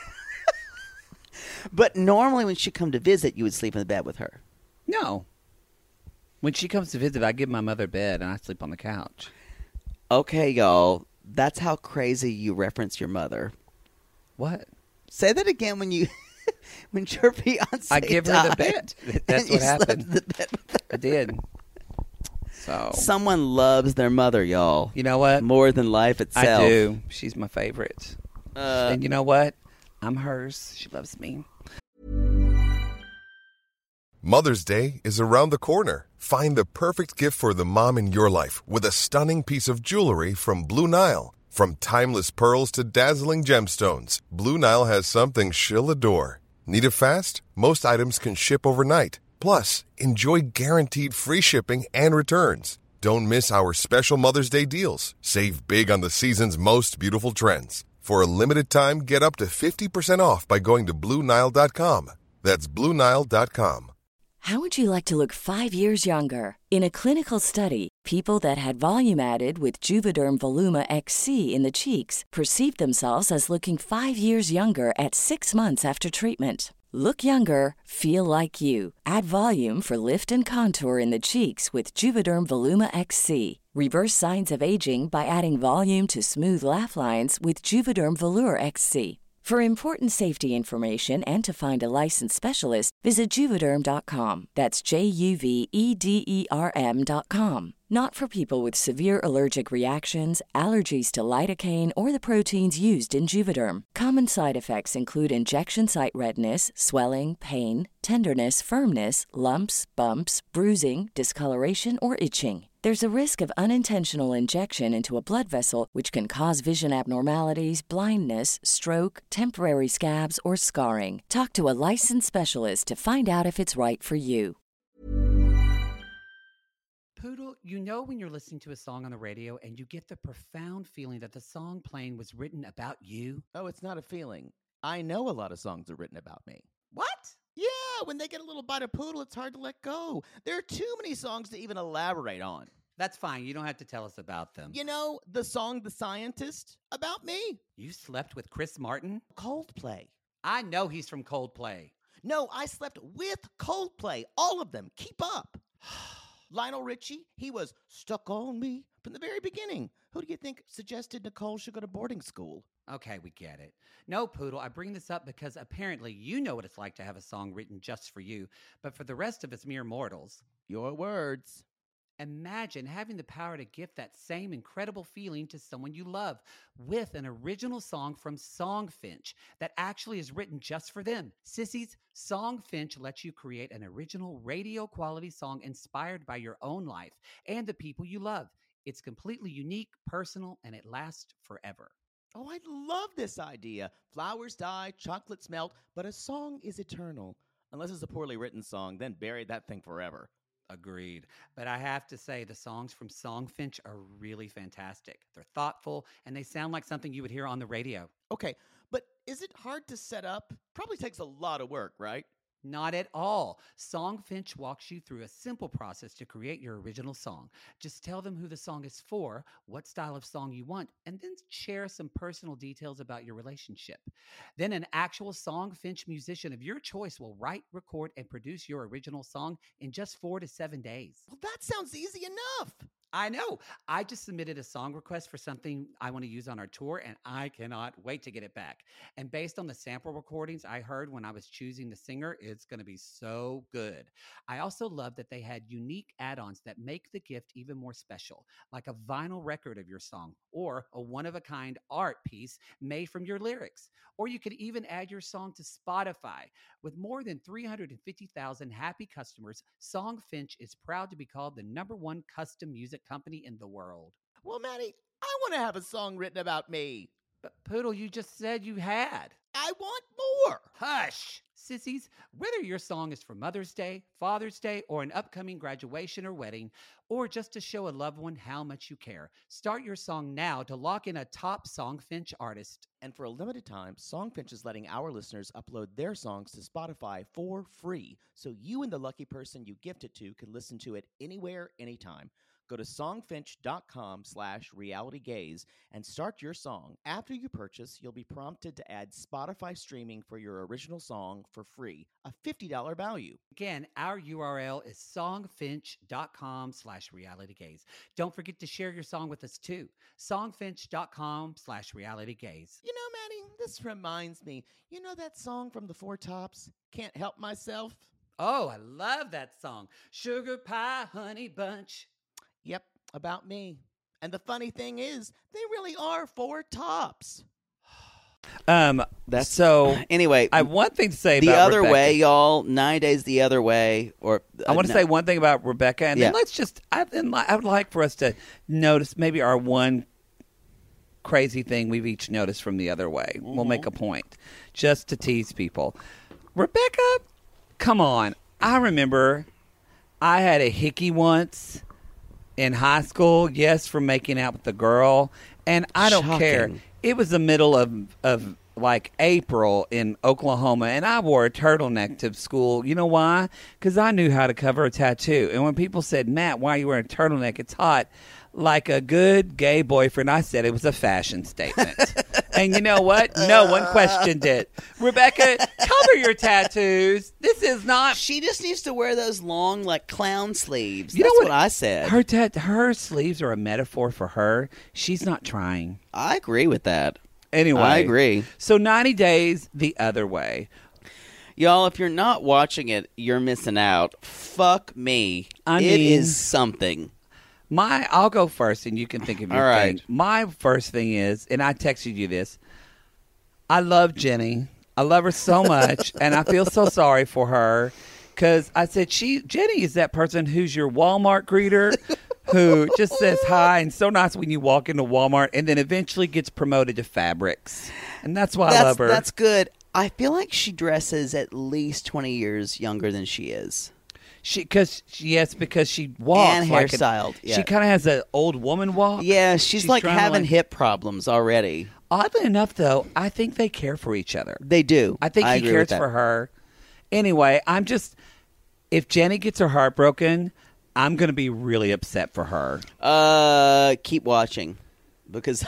But normally when she come to visit, you would sleep in the bed with her. No. When she comes to visit, I give my mother a bed, and I sleep on the couch. Okay, y'all. That's how crazy you reference your mother. What? Say that again when you when your fiance I give her the died, bed. That's and what you slept happened. in the bed with her. I did. So Someone loves their mother, y'all. you know what? More than life itself. I do. She's my favorite. Uh, and you know what? I'm hers. She loves me. Mother's Day is around the corner. Find the perfect gift for the mom in your life with a stunning piece of jewelry from Blue Nile. From timeless pearls to dazzling gemstones, Blue Nile has something she'll adore. Need it fast? Most items can ship overnight. Plus, enjoy guaranteed free shipping and returns. Don't miss our special Mother's Day deals. Save big on the season's most beautiful trends. For a limited time, get up to fifty percent off by going to Blue Nile dot com. That's Blue Nile dot com. How would you like to look five years younger? In a clinical study, people that had volume added with Juvederm Voluma X C in the cheeks perceived themselves as looking five years younger at six months after treatment. Look younger, feel like you. Add volume for lift and contour in the cheeks with Juvederm Voluma X C. Reverse signs of aging by adding volume to smooth laugh lines with Juvederm Volure X C. For important safety information and to find a licensed specialist, visit Juvederm dot com. That's J U V E D E R M dot com. Not for people with severe allergic reactions, allergies to lidocaine, or the proteins used in Juvederm. Common side effects include injection site redness, swelling, pain, tenderness, firmness, lumps, bumps, bruising, discoloration, or itching. There's a risk of unintentional injection into a blood vessel, which can cause vision abnormalities, blindness, stroke, temporary scabs, or scarring. Talk to a licensed specialist to find out if it's right for you. Poodle, you know when you're listening to a song on the radio and you get the profound feeling that the song playing was written about you? Oh, it's not a feeling. I know a lot of songs are written about me. What? Yeah, when they get a little bite of Poodle, it's hard to let go. There are too many songs to even elaborate on. That's fine. You don't have to tell us about them. You know, the song The Scientist, about me. You slept with Chris Martin? Coldplay. I know he's from Coldplay. No, I slept with Coldplay. All of them. Keep up. Lionel Richie, he was stuck on me from the very beginning. Who do you think suggested Nicole should go to boarding school? Okay, we get it. No, Poodle, I bring this up because apparently you know what it's like to have a song written just for you, but for the rest of us mere mortals. Your words. Imagine having the power to gift that same incredible feeling to someone you love with an original song from Songfinch that actually is written just for them. Sissies, Songfinch lets you create an original radio quality song inspired by your own life and the people you love. It's completely unique, personal, and it lasts forever. Oh, I love this idea. Flowers die, chocolates melt, but a song is eternal. Unless it's a poorly written song, then bury that thing forever. Agreed. But I have to say the songs from Songfinch are really fantastic. They're thoughtful, and they sound like something you would hear on the radio. Okay, but is it hard to set up? Probably takes a lot of work, right? Not at all. Songfinch walks you through a simple process to create your original song. Just tell them who the song is for, what style of song you want, and then share some personal details about your relationship. Then an actual Songfinch musician of your choice will write, record, and produce your original song in just four to seven days. Well, that sounds easy enough. I know. I just submitted a song request for something I want to use on our tour, and I cannot wait to get it back. And based on the sample recordings I heard when I was choosing the singer, it's going to be so good. I also love that they had unique add-ons that make the gift even more special, like a vinyl record of your song or a one-of-a-kind art piece made from your lyrics. Or you could even add your song to Spotify. With more than three hundred fifty thousand happy customers, Songfinch is proud to be called the number one custom music company in the world. Well, Maddie, I want to have a song written about me. But Poodle, you just said you had. I want more. Hush! Sissies, whether your song is for Mother's Day, Father's Day, or an upcoming graduation or wedding, or just to show a loved one how much you care, start your song now to lock in a top Songfinch artist. And for a limited time, Songfinch is letting our listeners upload their songs to Spotify for free, so you and the lucky person you gift it to can listen to it anywhere, anytime. Go to songfinch.com slash realitygaze and start your song. After you purchase, you'll be prompted to add Spotify streaming for your original song for free, a fifty dollars value. Again, our U R L is songfinch.com slash realitygaze. Don't forget to share your song with us too. Songfinch.com slash realitygaze. You know, Maddie, this reminds me. You know that song from the Four Tops, Can't Help Myself? Oh, I love that song. Sugar Pie Honey Bunch. Yep, about me. And the funny thing is, they really are four tops. Um, That's so anyway. I have one thing to say the about other Rebecca. way, y'all. Nine days the other way. Or uh, I want to no. say one thing about Rebecca, and Yeah. then let's just. I, then I would like for us to notice maybe our one crazy thing we've each noticed from the other way. Mm-hmm. We'll make a point just to tease people. Rebecca, come on! I remember I had a hickey once in high school. Yes, for making out with the girl, and I don't Shocking. care. It was the middle of of like April in Oklahoma, and I wore a turtleneck to school. You know why? Because I knew how to cover a tattoo. And when people said, "Matt, why are you wearing a turtleneck? It's hot," like a good gay boyfriend, I said it was a fashion statement. And you know what? No one questioned it. Rebecca, cover your tattoos. This is not. She just needs to wear those long, like clown sleeves. You That's know what? I said. Her tat- her sleeves are a metaphor for her. She's not trying. I agree with that. Anyway, I agree. So ninety days the other way. Y'all, if you're not watching it, you're missing out. Fuck me. I it mean- is something. My, I'll go first, and you can think of your All right. thing. My first thing is, and I texted you this. I love Jenny. I love her so much, and I feel so sorry for her because I said she Jenny is that person who's your Walmart greeter, who just says hi and so nice when you walk into Walmart, and then eventually gets promoted to fabrics, and that's why That's, I love her. That's good. I feel like she dresses at least twenty years younger than she is. She, because yes, because she walks And like an- hairstyled, yeah. She kind of has an old woman walk. Yeah, she's, She's like trying to, having like- hip problems already. Oddly enough, though, I think they care for each other. They do. I think I he agree cares with that. for her. Anyway, I'm just if Jenny gets her heart broken, I'm going to be really upset for her. Uh, keep watching because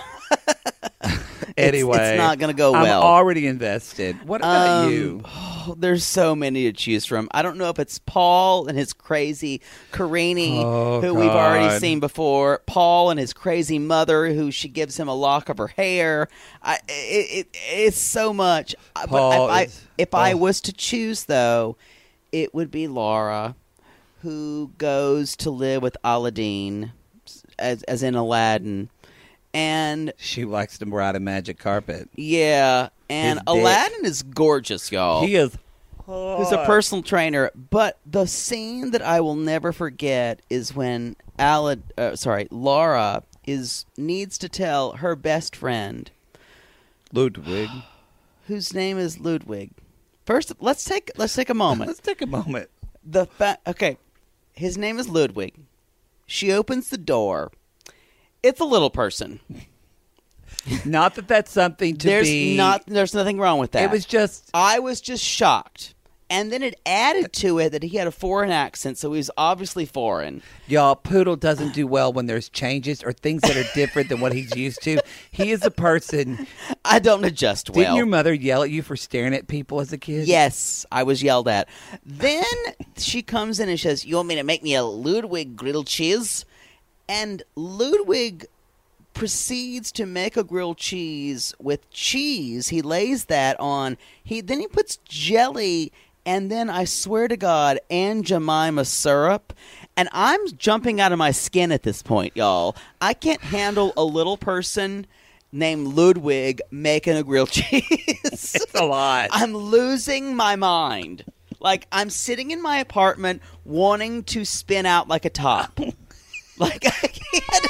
Anyway, it's, it's not going to go I'm well. already invested. What about Um, you? Oh, there's so many to choose from. I don't know if it's Paul and his crazy Carini, Oh, who we've already God. seen before. Paul and his crazy mother, who she gives him a lock of her hair. I, it, it, it's so much. I- Paul but if, is- I, if I oh. was to choose, though, it would be Laura, who goes to live with Aladdin, as, as in Aladdin. And She likes to ride a magic carpet. yeah, and His dick. Aladdin is gorgeous, y'all. He is. Who's a personal trainer. But the scene that I will never forget is when Alad, uh, sorry, Laura is needs to tell her best friend, Ludwig. whose name is Ludwig. First, let's take let's take a moment. Let's take a moment. The fa- okay, his name is Ludwig. She opens the door. It's a little person. Not that that's something to There's be. not. There's nothing wrong with that. It was just. I was just shocked. And then it added to it that he had a foreign accent, so he was obviously foreign. Y'all, Poodle doesn't do well when there's changes or things that are different than what he's used to. He is a person. I don't adjust well. Didn't your mother yell at you for staring at people as a kid? Yes, I was yelled at. Then she comes in and says, "You want me to make me a Ludwig grilled cheese?" And Ludwig proceeds to make a grilled cheese with cheese. He lays that on. He then he puts jelly. And then I swear to God, Aunt Jemima syrup. And I'm jumping out of my skin at this point, y'all. I can't handle a little person named Ludwig making a grilled cheese. It's a lot. I'm losing my mind. Like, I'm sitting in my apartment wanting to spin out like a top. Like, I can't.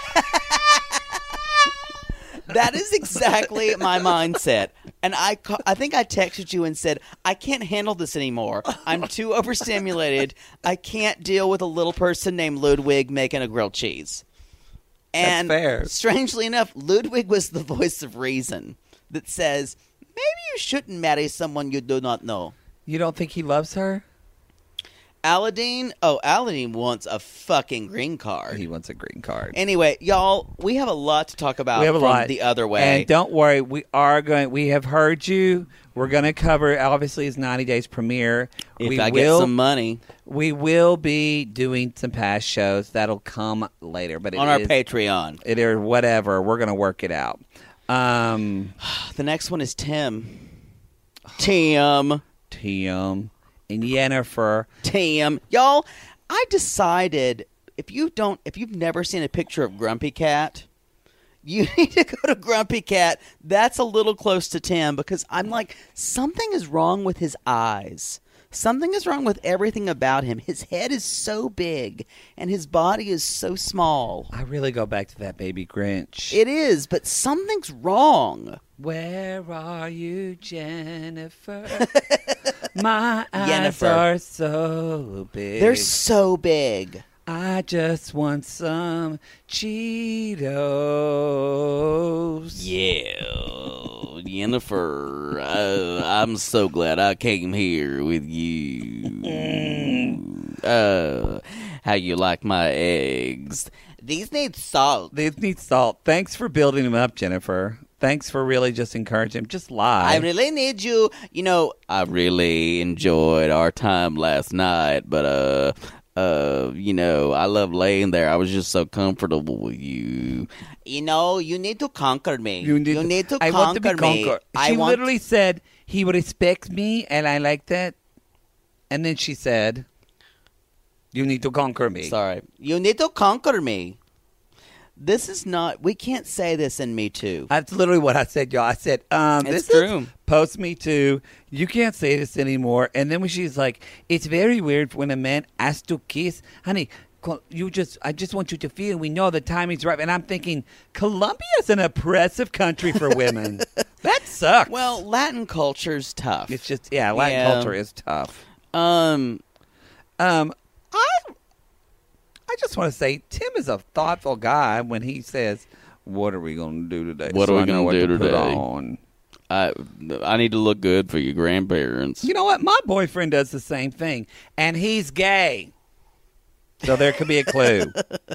That is exactly my mindset. And I, ca- I think I texted you and said, I can't handle this anymore. I'm too overstimulated. I can't deal with a little person named Ludwig making a grilled cheese. And That's fair. strangely enough, Ludwig was the voice of reason that says, maybe you shouldn't marry someone you do not know. You don't think he loves her? Aladdin? Oh, Aladdin wants a fucking green card. He wants a green card. Anyway, y'all, we have a lot to talk about We have a from lot. the other way. And don't worry, we are going. We have heard you. We're going to cover obviously his ninety days premiere. if we I will, get some money we will be doing some past shows that'll come later. But it on our is- Patreon. it or whatever. We're going to work it out. Um, The next one is Tim. Tim. Tim and Yennefer. Tim. Y'all, I decided if you don't if you've never seen a picture of Grumpy Cat, you need to go to Grumpy Cat. That's a little close to Tim because I'm like, something is wrong with his eyes. Something is wrong with everything about him. His head is so big and his body is so small. I really go back to that baby Grinch. It is, but something's wrong. Where are you, Jennifer? My eyes Yennefer. are so big. They're so big. I just want some Cheetos. Yeah, Jennifer, uh, I'm so glad I came here with you. Uh, how you like my eggs? These need salt. They need salt. Thanks for building them up, Jennifer. Thanks for really just encouraging them. Just lie. I really need you. You know, I really enjoyed our time last night, but uh. Uh, you know, I love laying there. I was just so comfortable with you. You know, you need to conquer me. You need, to I conquer want to be me. conquered. I She want literally said he respects me, and I like that. And then she said, You need to conquer me. Sorry. You need to conquer me. This is not, we can't say this in Me Too. That's literally what I said, y'all. I said, um, It's this true. is post Me Too. You can't say this anymore. And then when she's like, it's very weird when a man asks to kiss. Honey, you just, I just want you to feel we know the timing's right. And I'm thinking, Colombia's an oppressive country for women. That sucks. Well, Latin culture's tough. It's just, yeah, Latin Yeah. culture is tough. Um, Um, I, I just want to say, Tim is a thoughtful guy when he says, "What are we going to do today? What so are we I know gonna what do to put today?" on." I I need to look good for your grandparents. You know what? My boyfriend does the same thing, and he's gay. So there could be a clue.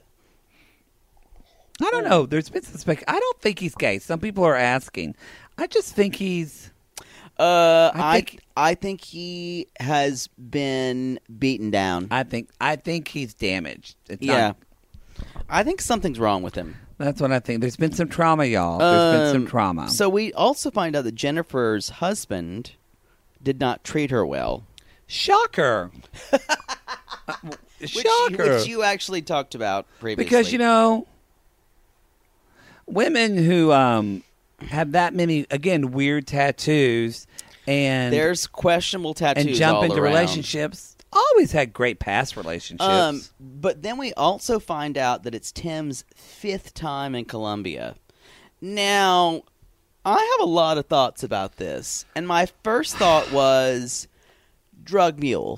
I don't know. There's been some spec. I don't think he's gay. Some people are asking. I just think he's. Uh, I I think- I think he has been beaten down. I think. I think he's damaged. It's yeah, Not, I think something's wrong with him. that's what I think. There's been some trauma, y'all. There's been some Um, trauma. So we also find out that Jennifer's husband did not treat her well. Shocker. Uh, Which, Shocker. which you actually talked about previously. Because, you know, women who um, have that many, again, weird tattoos and there's questionable tattoos and jump all into around. relationships, always had great past relationships. Um, but then we also find out that it's Tim's fifth time in Colombia. Now, I have a lot of thoughts about this, and my first thought was drug mule.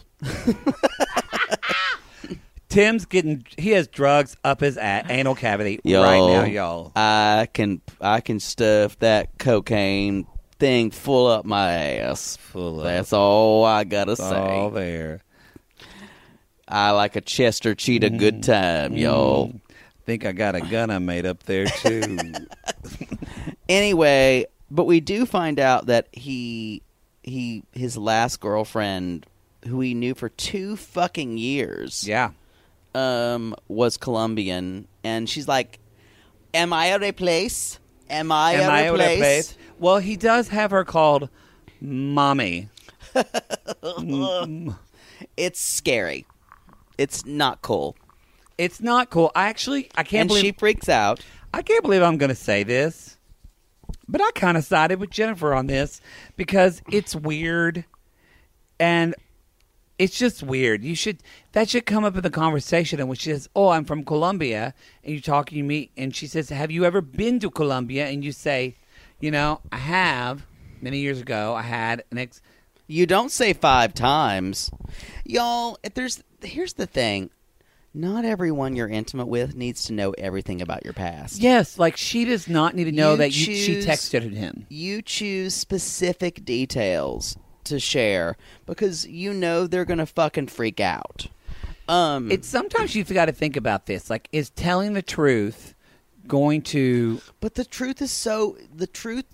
Tim's getting, he has drugs up his a- anal cavity Yo, right now, y'all. I can I can stuff that cocaine thing full up my ass. Full up. That's all I gotta It's say. all there. I like a Chester Cheetah good time, y'all. Think I got a gun I made up there, too. Anyway, but we do find out that he he his last girlfriend, who he knew for two fucking years, Yeah. um, was Colombian, and she's like, "Am I out of place? Am I Am out I of out of place?" place? Well, he does have her called Mommy. Mm. It's scary. It's not cool, It's not cool. I actually, I can't and believe she freaks out. I can't believe I'm going to say this, but I kind of sided with Jennifer on this because it's weird, and it's just weird. You should that should come up in the conversation. And when she says, "Oh, I'm from Colombia," and you talk, you meet, and she says, "Have you ever been to Colombia?" And you say, "You know, I have. Many years ago, I had an ex." You don't say five times, y'all. If there's here's the thing. Not everyone you're intimate with needs to know everything about your past. Yes, like she does not need to know You that you, she choose- texted him. You choose specific details to share because you know they're going to fucking freak out. Um, It's sometimes you've got to think about this. Like, is telling the truth going to? but the truth is so the truth.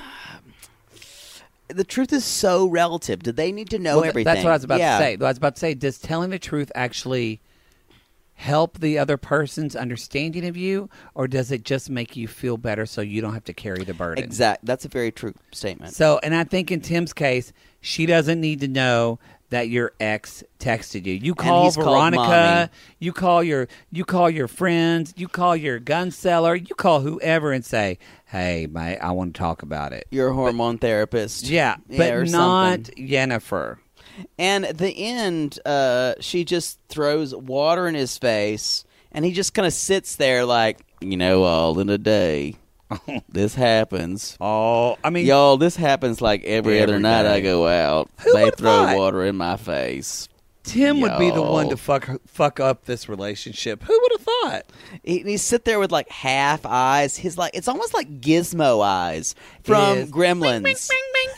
The truth is so relative. Do they need to know Well, th- everything? That's what I was about Yeah. to say. I was about to say, does telling the truth actually help the other person's understanding of you, or does it just make you feel better so you don't have to carry the burden? Exact. That's a very true statement. So, and I think in Tim's case, she doesn't need to know that your ex texted you. You call he's called Veronica, Mommy. you call your you call your friends, you call your gun seller, you call whoever and say, "Hey, mate, I want to talk about it." Your hormone therapist. Yeah, Yeah, but or not something. Jennifer. And at the end, uh, she just throws water in his face, and he just kind of sits there like, you know, all in a day. This happens. Oh, I mean, Y'all, this happens like every, Every other night day. I go out. Who they would've throw thought? water in my face. Tim would be the one Yo. to fuck fuck up this relationship. Who would have thought? He, he sit there with like half eyes. His like it's almost like Gizmo eyes from is. Gremlins.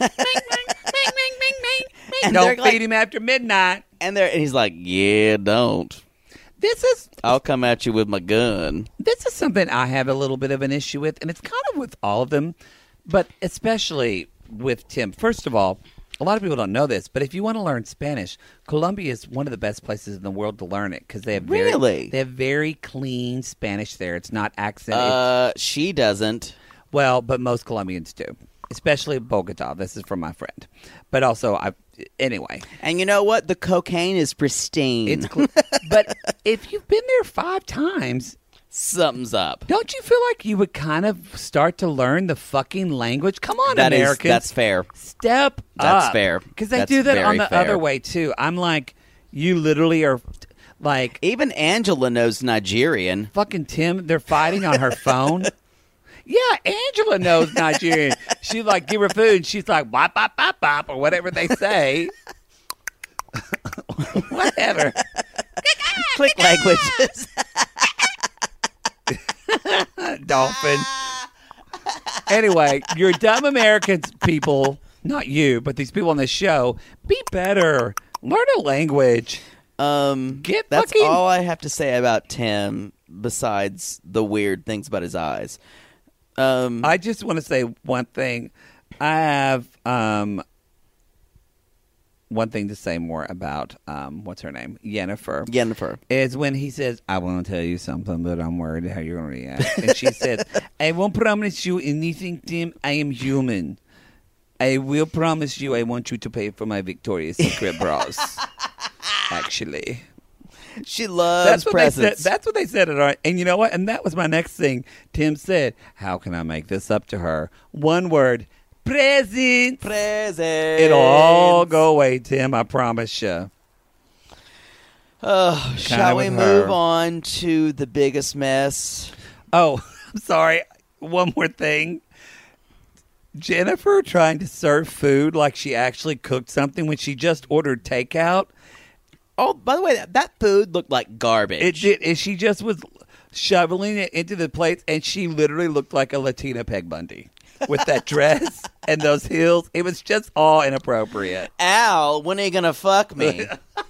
And they're Don't like- feed him after midnight. And there, and he's like, "Yeah, don't. This is I'll come at you with my gun." this is something I have a little bit of an issue with, and it's kind of with all of them, but especially with Tim. First of all, a lot of people don't know this, but if you want to learn Spanish, Colombia is one of the best places in the world to learn it because they have very, Really? they have very clean Spanish there. It's not accent. it's- Uh, she doesn't. well, but most Colombians do. especially Bogota. This is from my friend. But also, I anyway. And you know what? The cocaine is pristine. It's cl- but if you've been there five times, something's up. don't you feel like you would kind of start to learn the fucking language? Come on, That is- Americans. that's fair. Step That's up. fair. Because they That's do that on very the fair. other way, too. I'm like, you literally are like, Even Angela knows Nigerian. fucking Tim, they're fighting on her phone. Yeah, Angela knows Nigerian. She like give her food. She's like bop bop bop bop or whatever they say. Whatever. Click languages. Dolphin. Anyway, you're dumb Americans, people. Not you, but these people on this show. Be better. Learn a language. Um, Get that's fucking- all I have to say about Tim. Besides the weird things about his eyes. Um, I just want to say one thing. I have um, one thing to say more about um, what's her name, Jennifer. Jennifer. Is when he says, "I want to tell you something, but I'm worried how you're going to react." And she says, "I won't promise you anything, Tim. I am human. I will promise you. I want you to pay for my Victoria's Secret bras." Actually. She loves That's what presents. they said. That's what they said at our. And you know what? And that was my next thing. Tim said, "How can I make this up to her?" One word: present. Presents. It'll all go away, Tim. I promise you. Oh, shall we with move her. on to the biggest mess? Oh, I'm sorry. One more thing. Jennifer trying to serve food like she actually cooked something when she just ordered takeout. Oh, by the way, that, that food looked like garbage. It did. And she just was shoveling it into the plates, and she literally looked like a Latina Peg Bundy with that dress and those heels. It was just all inappropriate. Al, when are you gonna fuck me?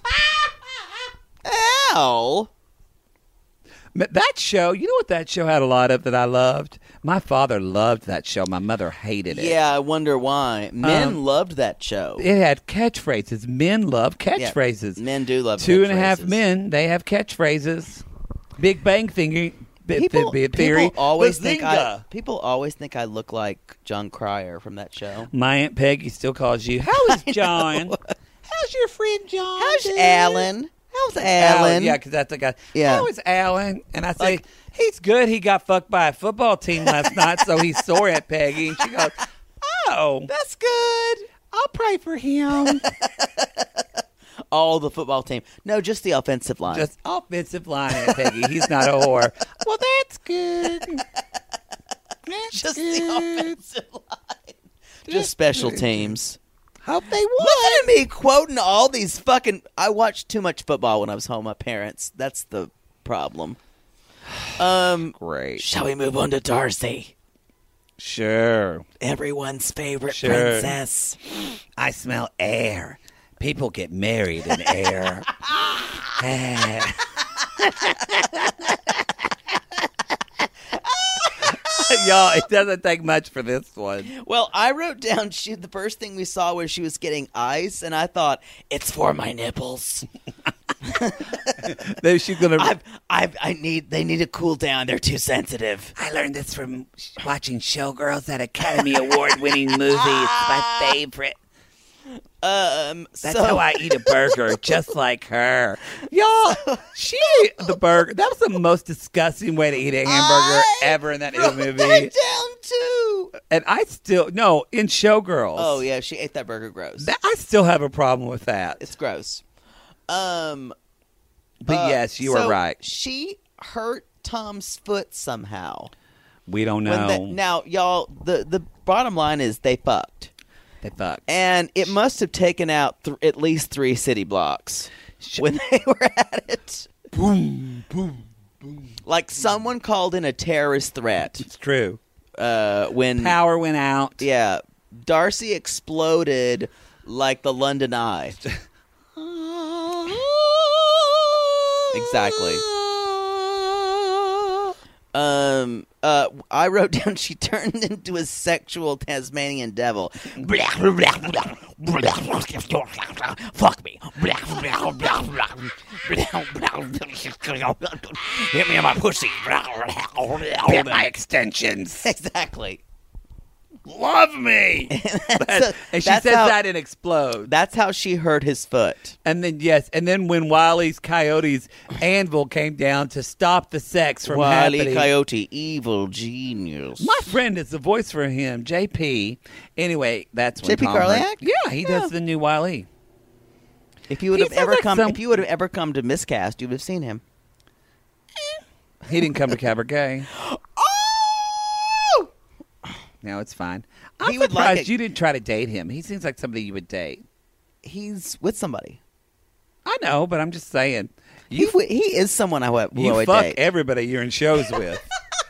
Al. That show, you know what that show had a lot of that I loved? My father loved that show. My mother hated it. Yeah, I wonder why. Men Um, loved that show. It had catchphrases. Men love Yeah, catchphrases. men do love Two and a half catchphrases. men, they have catchphrases. Big Bang Theory. Bi- People, bi- theory. people always think I, Bazinga. people always think I look like John Cryer from that show. My Aunt Peggy still calls you. How is John? How's your friend John? How's doing? Alan? How's Alan. Alan? Yeah, because that's the guy. Yeah. How is Alan? And I say, Like- he's good. He got fucked by a football team last night, so he's sore at Peggy. And she goes, oh, That's good. I'll pray for him. All the football team. No, just the offensive line. Just offensive line at Peggy. He's not a whore. Well, that's good. That's just good. the offensive line. Just special teams. Hope they won. Listen to me quoting all these fucking. I watched too much football when I was home with my parents. That's the problem. Um, Great. shall we move on to Darcy? Sure. Everyone's favorite Sure. princess. I smell air. People get married in air. Y'all, it doesn't take much for this one. Well, I wrote down she. The first thing we saw was she was getting ice, and I thought it's for my nipples. Then she's gonna. I've, I've, I need. They need to cool down. They're too sensitive. I learned this from watching Showgirls, that Academy Award-winning movie. It's my favorite. Um, That's so, how I eat a burger, just like her. Y'all, she ate the burger. That was the most disgusting way to eat a hamburger I ever in that wrote movie. that down too. And I still, no, in Showgirls. Oh yeah, she ate that burger. Gross. That, I still have a problem with that. It's gross. Um, But uh, yes, you so are right. She hurt Tom's foot somehow. We don't When know. the- now, y'all, the the bottom line is they fucked. They fucked. And it must have taken out th- at least three city blocks when they were at it. Boom, boom, boom. Like someone called in a terrorist threat. It's true. Uh, when Power went out. yeah, Darcy exploded like the London Eye. Exactly. Um. Uh. I wrote down she turned into a sexual Tasmanian devil. Fuck me. Hit me in my pussy. Get my extensions. Exactly. love me. That's- and she that's says how- that and explodes. That's how she hurt his foot. And then, yes, and then when Wile's Coyote's anvil came down to stop the sex from Wile E. happening. Coyote, evil genius. My friend is the voice for him, J P. Anyway, that's when J P Tom Hanks- Carliak? Yeah, he Yeah. does the new Wile. If you would He have sounds ever like come, some- if you would have ever come to Miscast, you would have seen him. He didn't come to Cabaret. Oh! No, it's fine. I'm He would like surprised it. you didn't try to date him. He seems like somebody you would date. He's with somebody. I know, but I'm just saying. He, You, w- he is someone I would, who I you would fuck date. everybody you're in shows with.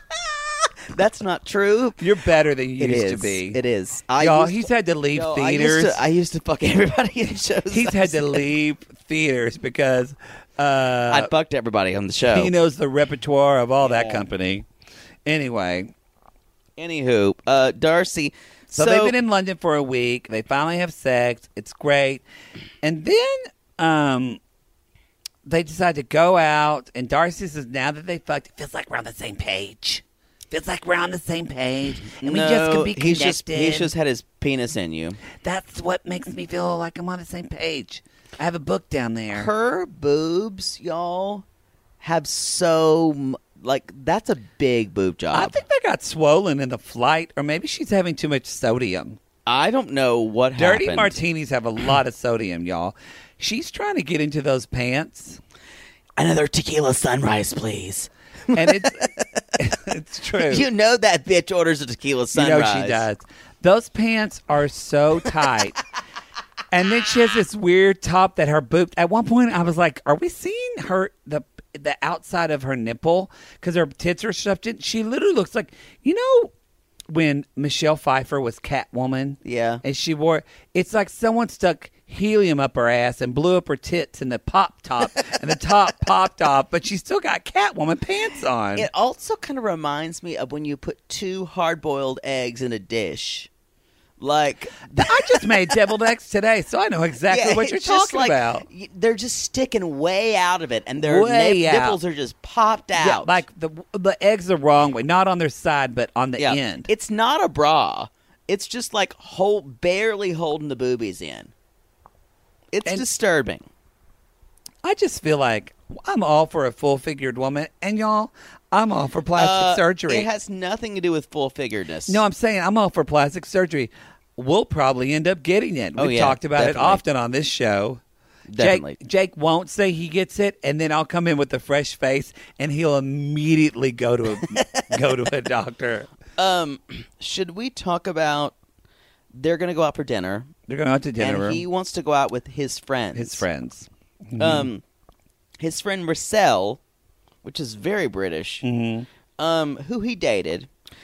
That's not true. You're better than you It used is. to be. It is. I Y'all, used he's to- had to leave Yo, I theaters. used, to, I used to fuck everybody in shows. He's had to leave theaters because uh, I fucked everybody on the show. he knows the repertoire of all that Yeah. company. Anyway, Anywho, uh, Darcy. so, they've been in London for a week. They finally have sex. It's great. And then um, they decide to go out. And Darcy says, now that they fucked, it feels like we're on the same page. Feels like we're on the same page. And no, we just can be connected. he's just he's just had his penis in you. That's what makes me feel like I'm on the same page. I have a book down there. Her boobs, y'all, have so m- like that's a big boob job. I think they got swollen in the flight, or maybe she's having too much sodium. I don't know what Dirty happened. martinis have a lot of sodium, y'all. She's trying to get into those pants, Another tequila sunrise, please. and it's it's true. You know that bitch orders a tequila You sunrise. know she does. Those pants are so tight. And then she has this weird top that her boob. At one point, I was like, "Are we seeing her the the outside of her nipple because her tits are stuffed in?" She literally looks like, you know, when Michelle Pfeiffer was Catwoman. Yeah. and she wore. It's like someone stuck helium up her ass and blew up her tits and the pop top, and the top popped off, but she still got Catwoman pants on. It also kind of reminds me of when you put two hard-boiled eggs in a dish. Like I just made deviled eggs today, so I know exactly Yeah, what you're it's just talking like, about. y- They're just sticking way out of it, and their Way nip- out. nipples are just popped out. Yeah, like the the eggs the wrong way, not on their side, but on the Yeah. end. It's not a bra. It's just like hold, barely holding the boobies in. It's And- disturbing. I just feel like I'm all for a full figured woman, and y'all, I'm all for plastic Uh, surgery. It has nothing to do with full figuredness. no, I'm saying I'm all for plastic surgery. We'll probably end up getting it. Oh, We've yeah, talked about definitely. it often on this show. Definitely. Jake, Jake won't say he gets it, and then I'll come in with a fresh face, and he'll immediately go to a go to a doctor. Um, should we talk about? They're going to go out for dinner, They're going out to dinner. and he wants to go out with his friends. his friends. Um, his friend Russell, which is very British. Mm-hmm. Um, who he dated.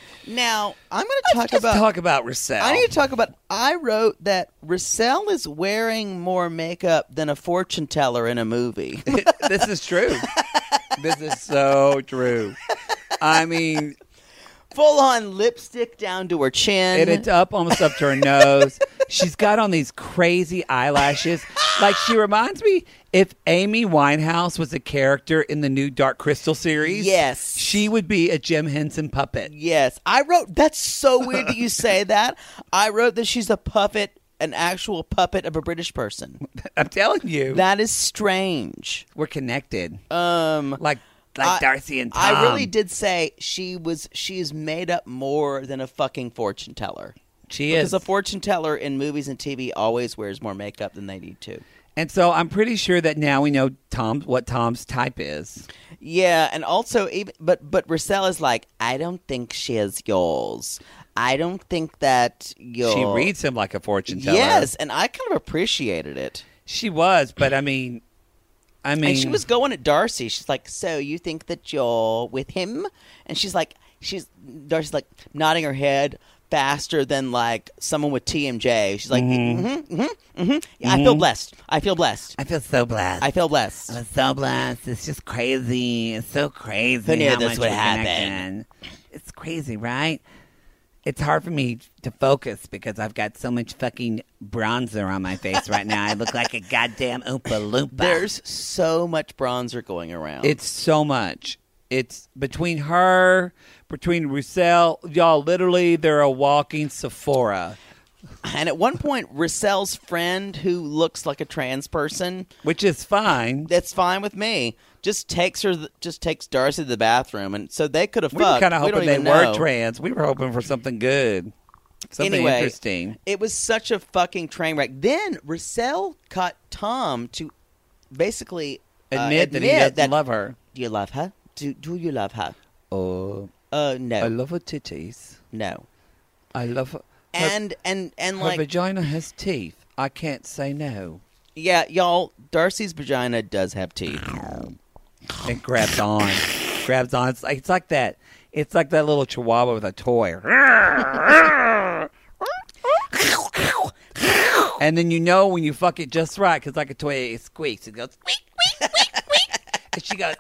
Now I'm going to talk Let's about. talk about Russell. I need to talk about. I wrote that Russell is wearing more makeup than a fortune teller in a movie. This is true. This is so true. I mean, Full on lipstick down to her chin. and it's up almost up to her nose. She's got on these crazy eyelashes. Like, she reminds me if Amy Winehouse was a character in the new Dark Crystal series. Yes. She would be a Jim Henson puppet. Yes, I wrote. That's so weird that you say that. I wrote that she's a puppet, an actual puppet of a British person. I'm telling you. That is strange. We're connected. Um, Like like I- Darcy and Tom. I really did say she was. She is made up more than a fucking fortune teller. She Because is. a fortune teller in movies and T V always wears more makeup than they need to. And so I'm pretty sure that now we know Tom what Tom's type is. Yeah, and also, even but but Russell is like, I don't think she is yours. I don't think that you're. She reads him like a fortune teller. Yes, and I kind of appreciated it. She was, but I mean, I mean, And she was going at Darcy. She's like, so you think that you're with him? And she's like, she's Darcy's like nodding her head faster than like someone with T M J. She's like, mm-hmm, mm-hmm, mm-hmm. Yeah, I feel blessed. I feel blessed. I feel so blessed. I feel blessed. I'm so blessed. It's just crazy. It's so crazy. Who knew how this much would we're happen? connected. It's crazy, right? It's hard for me to focus because I've got so much fucking bronzer on my face right now. I look like a goddamn Oompa Loompa. There's so much bronzer going around. It's so much. It's between her, between Roussel, y'all, literally, they're a walking Sephora. And at one point, Roussel's friend, who looks like a trans person, which is fine. That's fine with me. Just takes her, just takes Darcy to the bathroom, and so they could have We fucked. were kind of We don't hoping they even were know. trans. We were hoping for something good, something Anyway, interesting. It was such a fucking train wreck. Then Roussel got Tom to basically uh, Admit that he admit doesn't that- love her. Do you love her? Do Do you love her? Oh, Uh, no, I love her titties. no. I love her. And and and Her like vagina has teeth. I can't say no. yeah, y'all. Darcy's vagina does have teeth. It grabs on. grabs on. It's like, it's like that. It's like that little chihuahua with a toy. And then you know when you fuck it just right, because like a toy, it squeaks. It goes squeak, squeak, squeak, squeak. And she goes,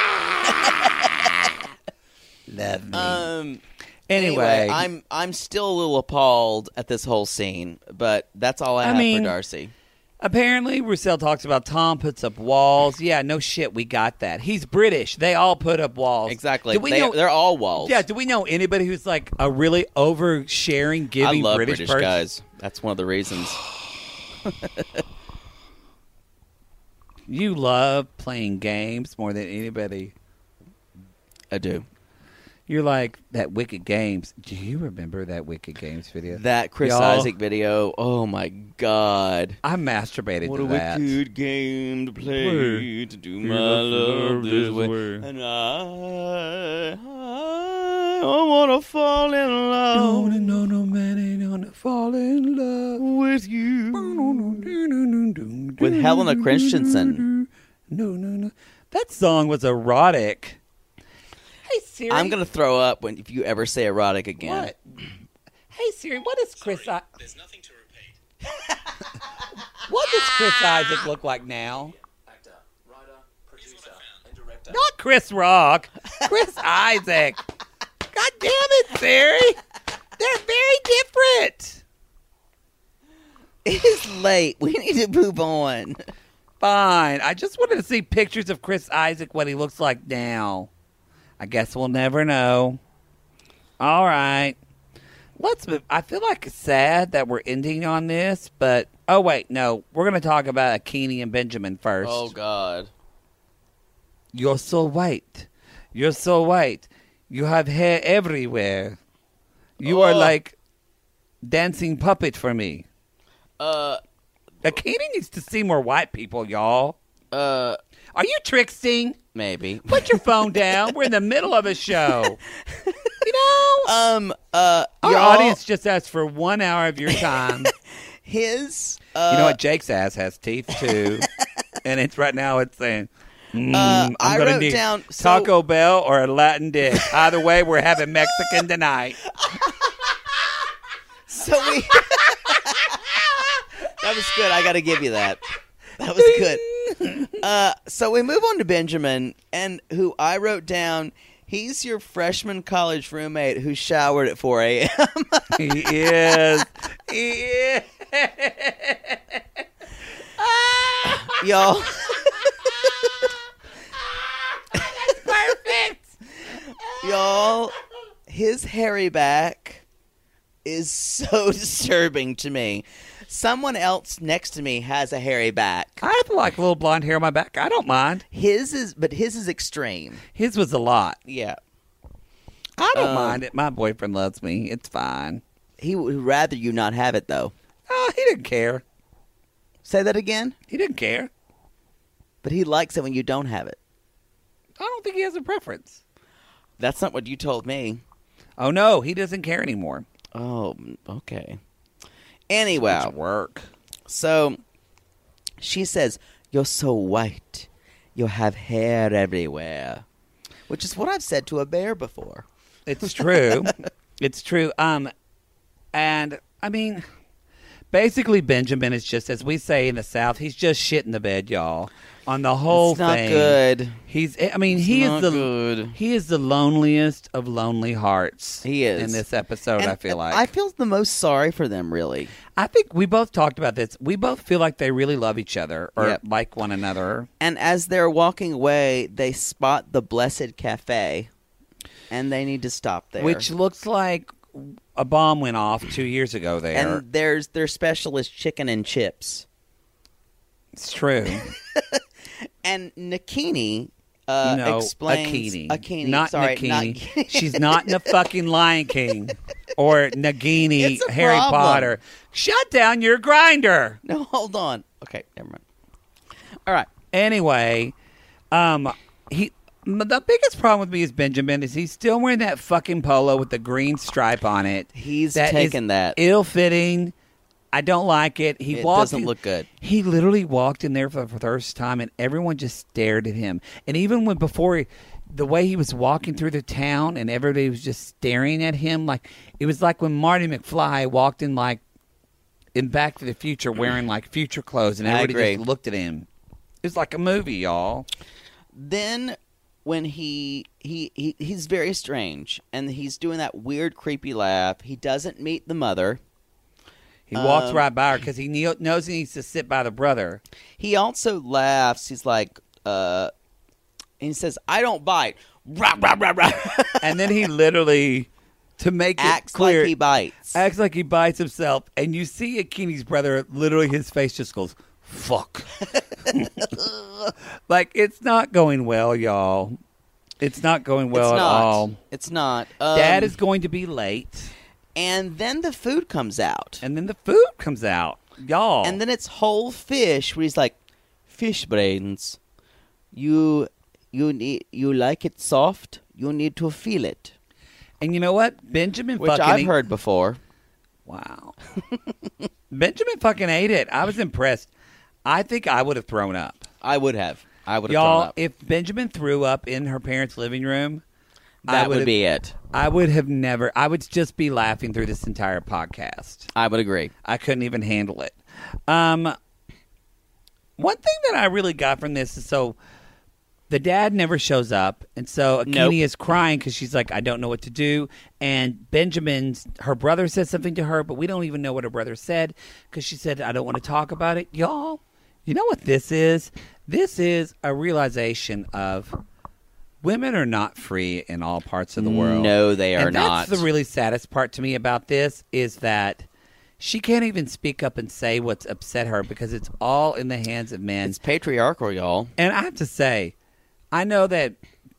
ah! Love me. Um. anyway, Anyway, I'm I'm still a little appalled at this whole scene, but that's all I, I have mean- for Darcy. apparently Roussel talks about Tom puts up walls. Yeah, no shit, we got that. He's British. They all put up walls. Exactly. Do we they, know, they're all walls. yeah, do we know anybody who's like a really oversharing, giving I love British, British person? guys. That's one of the reasons. You love playing games more than anybody. I do. You're like, that Wicked Games. Do you remember that Wicked Games video? That Chris Y'all, Isaac video. Oh my God. I masturbated What to a that. wicked game to play, Play. to do You my love to love love this this way. way. And I, I, I want to fall in love Don't know no man ain't gonna fall in love with you. with With Helena Christensen. No, no, no. That song was erotic. Hey Siri. I'm going to throw up when if you ever say erotic again. What? Hey Siri, what does Chris I- There's nothing to repeat. what does Chris Isaac look like now? Actor, writer, producer, and director. Not Chris Rock. Chris Isaac. God damn it, Siri. They're very different. It's late. We need to move on. Fine. I just wanted to see pictures of Chris Isaac, what he looks like now. I guess we'll never know. All right. Let's move. I feel like it's sad that we're ending on this, but oh wait, no. We're going to talk about Akini and Benjamin first. Oh, God. You're so white. You're so white. You have hair everywhere. You are Oh. like dancing puppet for me. Uh, Akini needs to see more white people, y'all. uh, Are you tricksting? maybe. Put your phone down. We're in the middle of a show. You know, Um, uh, our y'all, audience just asked for one hour of your time. his, uh, You know what? Jake's ass has teeth too, and it's right now. It's saying, mm, Uh, "I'm I gonna wrote need down- so- Taco Bell or a Latin dick." Either way, we're having Mexican tonight. so we, that was good. I got to give you that. That was good. Uh, so we move on to Benjamin, and who I wrote down, he's your freshman college roommate who showered at four a.m. He is. He is. Y'all. Perfect. Y'all, his hairy back is so disturbing to me. Someone else next to me has a hairy back. I have like a little blonde hair on my back. I don't mind. His is, but his is extreme. His was a lot. Yeah. I don't Um, mind it. My boyfriend loves me. It's fine. He would rather you not have it, though. Oh, he didn't care. Say that again? He didn't care. But he likes it when you don't have it. I don't think he has a preference. That's not what you told me. Oh no, he doesn't care anymore. Oh, okay. Anyway, It's work. so she says, "You're so white. You have hair everywhere," which is what I've said to a bear before. It's true. It's true. Um, and I mean, Basically, Benjamin is just, as we say in the South, he's just shit in the bed, y'all. On the whole it's not thing, good. He's. I mean, It's he is not the good. he is the loneliest of lonely hearts. He is in this episode. And I feel like I feel the most sorry for them. Really, I think we both talked about this. We both feel like they really love each other or Yep. like one another. and as they're walking away, they spot the Blessed Cafe, and they need to stop there. Which looks like a bomb went off two years ago there. and there's their special is chicken and chips. It's true. And Nakini uh, no, explains Akini. Akini, Not sorry, Nakini. not- She's not in the fucking Lion King or Nagini, It's a Harry problem. Potter. Shut down your grinder. No, hold on. Okay, never mind. All right. Anyway, um, he. The biggest problem with me is Benjamin is he's still wearing that fucking polo with the green stripe on it. He's That is taken that. ill-fitting. I don't like it. He It walked doesn't in- look good. He literally walked in there for the first time, and everyone just stared at him. And even when before, he, the way he was walking through the town, and everybody was just staring at him, like it was like when Marty McFly walked in, like in Back to the Future, wearing like future clothes, and I everybody agree. just looked at him. It was like a movie, y'all. Then when he, he he he's very strange, and he's doing that weird, creepy laugh. He doesn't meet the mother. He walks Um, right by her because he knew, knows he needs to sit by the brother. He also laughs. He's like, uh, and he says, "I don't bite." Rah, rah, rah, rah. And then he literally, to make it Acts clear, like he bites. acts like he bites himself. And you see Akini's brother, literally his face just goes, fuck. Like, it's not going well, y'all. It's not going well it's at not. all. It's not. Um, Dad is going to be late. and then the food comes out, And then the food comes out. Y'all. and then it's whole fish. Where he's like, "Fish brains, you you need you like it soft. You need to feel it," And you know what? Benjamin which fucking I've ate- heard before. Wow. Benjamin fucking ate it. I was impressed. I think I would have thrown up. I would have. I would have Y'all, thrown up. if Benjamin threw up in her parents' living room, I that would would have- be it. I would have never. I would just be laughing through this entire podcast. I would agree. I couldn't even handle it. Um, one thing that I really got from this is so the dad never shows up, and so Akini Nope. is crying because she's like, I don't know what to do. And Benjamin's her brother said something to her, but we don't even know what her brother said because she said, I don't want to talk about it. Y'all, you know what this is? This is a realization of women are not free in all parts of the world. No, they are and that's not. the really saddest part to me about this is that she can't even speak up and say what's upset her because it's all in the hands of men. It's patriarchal, y'all. And I have to say, I know that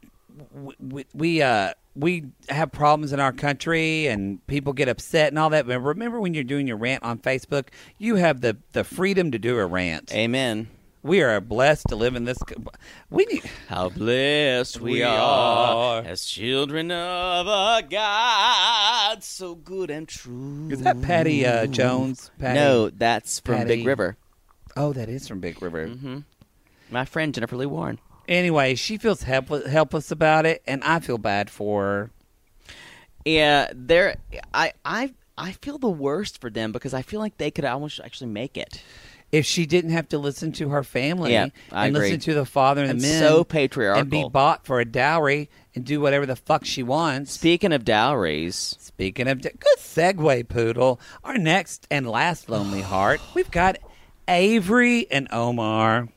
we we uh, we have problems in our country and people get upset and all that. But remember when you're doing your rant on Facebook, you have the, the freedom to do a rant. Amen. We are blessed to live in this. co- We need. How blessed we, We are, are. as children of a God so good and true. Is that Patty uh, Jones? Patty? No, that's from Patty. Big River. Oh, that is from Big River. Mm-hmm. My friend Jennifer Lee Warren. Anyway, she feels helpless, helpless about it, and I feel bad for her. Yeah, there. I I I feel the worst for them because I feel like they could almost actually make it. If she didn't have to listen to her family Yeah, I and agree. listen to the father and It's the men so patriarchal. and be bought for a dowry and do whatever the fuck she wants. Speaking of dowries, Speaking of, good segue, Poodle. Our next and last lonely heart, we've got Avery and Omar.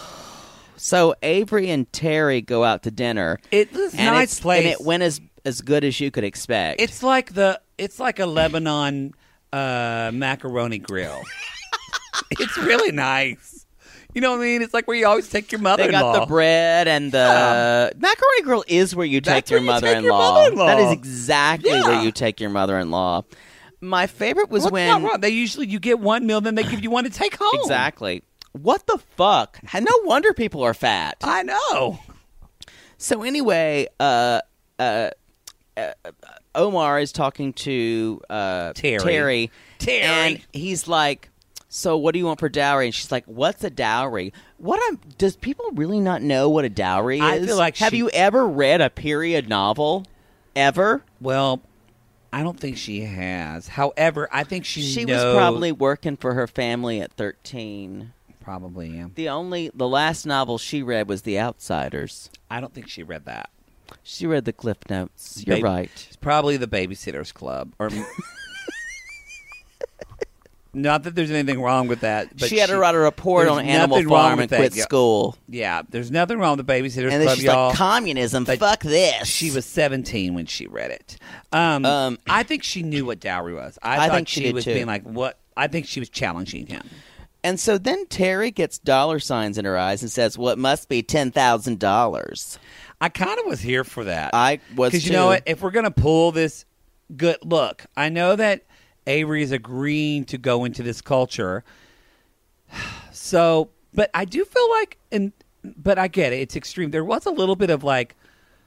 so Avery and Terry go out to dinner. It's a and nice it's, place. and it went as as good as you could expect. It's like the it's like a Lebanon uh, macaroni grill. It's really nice. You know what I mean? It's like where you always take your mother-in-law. They got the bread and the macaroni grill is where you take That's your where you take your mother-in-law. mother-in-law. That is exactly Yeah. where you take your mother-in-law. My favorite was What's when not wrong? They usually you get one meal, then they give you one to take home. exactly. What the fuck? No wonder people are fat. I know. So anyway, uh, uh, uh, Omar is talking to uh, Terry. Terry, Terry. and he's like, "So what do you want for dowry?" And she's like, "What's a dowry? What? I'm, does people really not know what a dowry is? I feel like have she- you ever read a period novel? Ever? Well, I don't think she has. However, I think she She knows, was probably working for her family at thirteen. Probably, yeah. The only, the last novel she read was The Outsiders. I don't think she read that. She read the Cliff Notes. You're Baby- right. It's probably the Babysitter's Club. Or not that there's anything wrong with that. But she had to write a report there's on Animal nothing wrong Farm with and quit that. Yeah. school. Yeah, there's nothing wrong with the Babysitter's And then Club, she's y'all. like, communism, But fuck this. She was seventeen when she read it. Um, Um, I think she knew what dowry was. I, I thought think she she did was too. being like, what? I think she was challenging him. And so then Terry gets dollar signs in her eyes and says, well, it must be ten thousand dollars. I kind of was here for that. I was Because you too. know what? If we're going to pull this good look, I know that Avery is agreeing to go into this culture. So, but I do feel like, and but I get it. It's extreme. There was a little bit of like,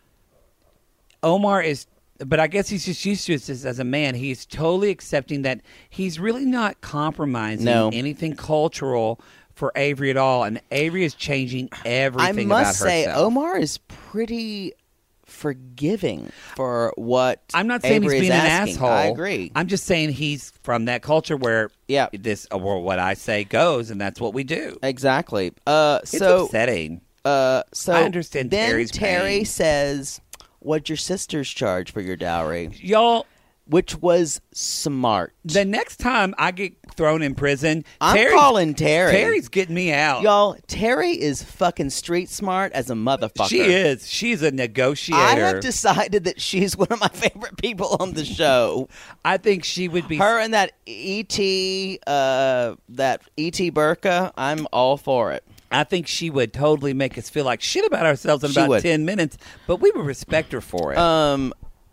Omar is, but I guess he's just used to this as a man. He's totally accepting that he's really not compromising No. anything cultural for Avery at all. And Avery is changing I everything must about say, herself. Omar is pretty forgiving for what I'm not saying Avery he's being is an asking. asshole. I agree. I'm just saying he's from that culture where Yeah. this or what I say goes, and that's what we do. Exactly. Uh, It's so, upsetting. uh, so I understand then Terry's Terry pain. says, what'd your sisters charge for your dowry? Y'all, Which was smart. the next time I get thrown in prison, I'm Terry's, calling Terry. Terry's getting me out. Y'all, Terry is fucking street smart as a motherfucker. She is. She's a negotiator. I have decided that she's one of my favorite people on the show. I think she would be. Her and that E T, uh, that E T Burka, I'm all for it. I think she would totally make us feel like shit about ourselves in She about would. ten minutes, but we would respect her for it. Um,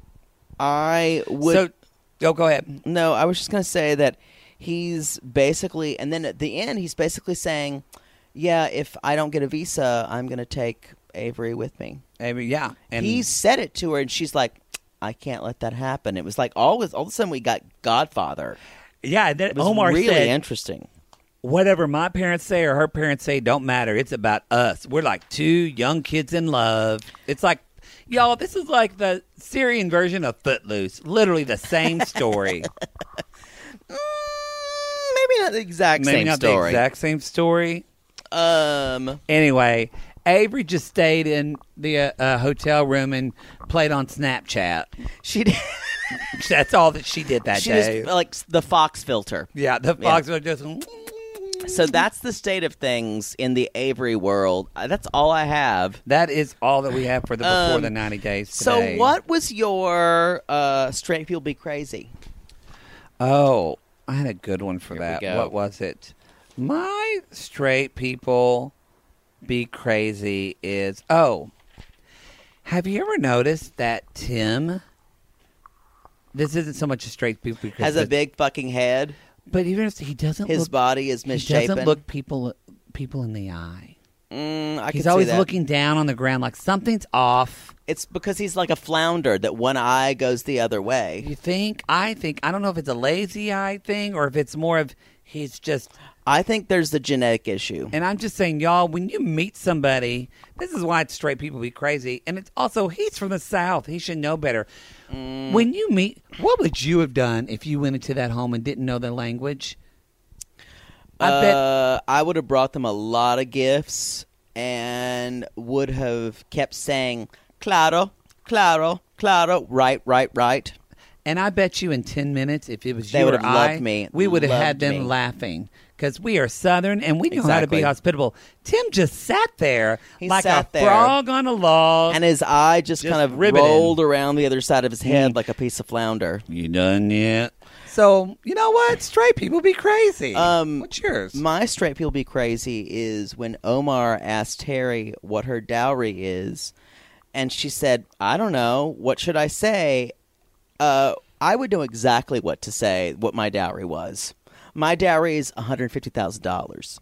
I would. so, oh, go ahead. No, I was just going to say that he's basically, and then at the end, he's basically saying, yeah, if I don't get a visa, I'm going to take Avery with me. Avery, yeah. And He said it to her, and she's like, I can't let that happen. It was like all, of, all of a sudden we got Godfather. yeah, and then It was Omar really said, interesting. whatever my parents say or her parents say don't matter. It's about us. We're like two young kids in love. It's like, y'all, this is like the Syrian version of Footloose. Literally the same story. Mm, maybe not the exact Maybe same not story. the exact same story. Um, Anyway, Avery just stayed in the uh, uh, hotel room and played on Snapchat. she did, That's all that she did that she day. just like the Fox filter. yeah, the Yeah. fox were just. So that's the state of things in the Avery world. Uh, That's all I have. That is all that we have for the before Um, the ninety days So today. what was your uh, straight people be crazy? Oh, I had a good one for Here we that. go. What was it? My straight people be crazy is oh. Have you ever noticed that Tim? This isn't so much a straight people be crazy, Has a but- big fucking head. but even if he doesn't His look, body is he misshapen. doesn't look people people in the eye. Mm, I He's can always see that. looking down on the ground like something's off. It's because he's like a flounder that one eye goes the other way. You think? I think I don't know if it's a lazy eye thing or if it's more of he's just. I think there's the genetic issue. And I'm just saying, y'all, when you meet somebody, this is why straight people be crazy. And it's also, he's from the South. He should know better. Mm. When you meet, what would you have done if you went into that home and didn't know the language? I bet. Uh, I would have brought them a lot of gifts and would have kept saying, claro, claro, claro, right, right, right. And I bet you in ten minutes, if it was They you would or have loved I, me, we would have had loved them me. laughing. Because we are Southern and we know how to be Exactly. hospitable. Tim just sat there He like sat a there. frog on a log. And his eye just, Just kind of riveted. rolled around the other side of his head Mm. like a piece of flounder. You done yet? So, you know what? Straight people be crazy. Um, What's yours? My straight people be crazy is when Omar asked Terry what her dowry is, and she said, I don't know. What should I say? Uh, I would know exactly what to say, what my dowry was. My dowry is one hundred fifty thousand dollars.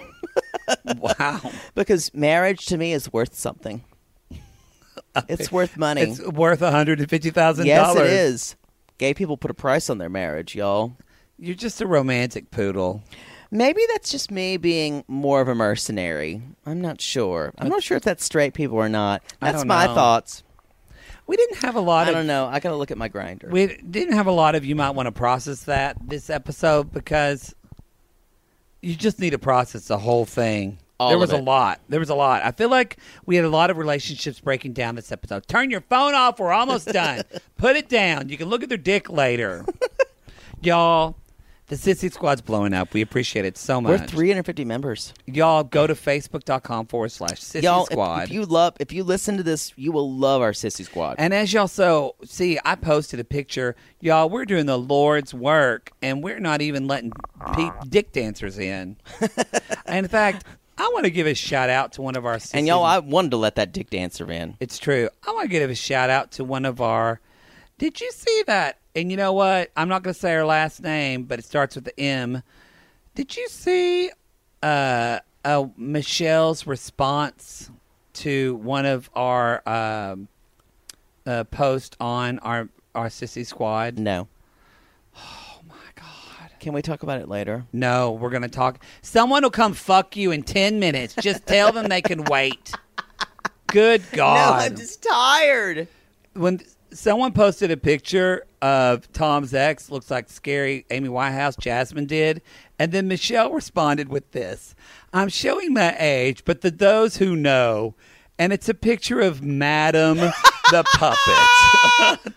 Wow. Because marriage to me is worth something. It's worth money. It's worth one hundred fifty thousand Yes, dollars. it is. Gay people put a price on their marriage, y'all. You're just a romantic poodle. Maybe that's just me being more of a mercenary. I'm not sure. I'm not sure if that's straight people or not. I That's don't my know. thoughts. We didn't have a lot I of... don't know. I got to look at my grinder. We didn't have a lot of you might want to process that this episode because you just need to process the whole thing. All there of was a it. lot. There was a lot. I feel like we had a lot of relationships breaking down this episode. Turn your phone off. We're almost done. Put it down. You can look at their dick later. Y'all, the Sissy Squad's blowing up. We appreciate it so much. We're three hundred fifty members. Y'all, go to facebook.com forward slash Sissy Y'all, Squad. if, if you love, if you listen to this, you will love our Sissy Squad. And as y'all so see, I posted a picture. Y'all, we're doing the Lord's work, and we're not even letting pe- dick dancers in. And in fact, I want to give a shout out to one of our sissies. And y'all, I wanted to let that dick dancer in. It's true. I want to give a shout out to one of our. Did you see that? And you know what? I'm not going to say her last name, but it starts with the M. Did you see uh, uh, Michelle's response to one of our um, uh, posts on our our Sissy Squad? No. Oh my God! Can we talk about it later? No, we're going to talk. Someone will come fuck you in ten minutes. Just tell them they can wait. Good God! No, I'm just tired. When someone posted a picture of Tom's ex, looks like scary Amy Winehouse, Jasmine did, and then Michelle responded with this. I'm showing my age, but to those who know, and it's a picture of Madam the Puppet.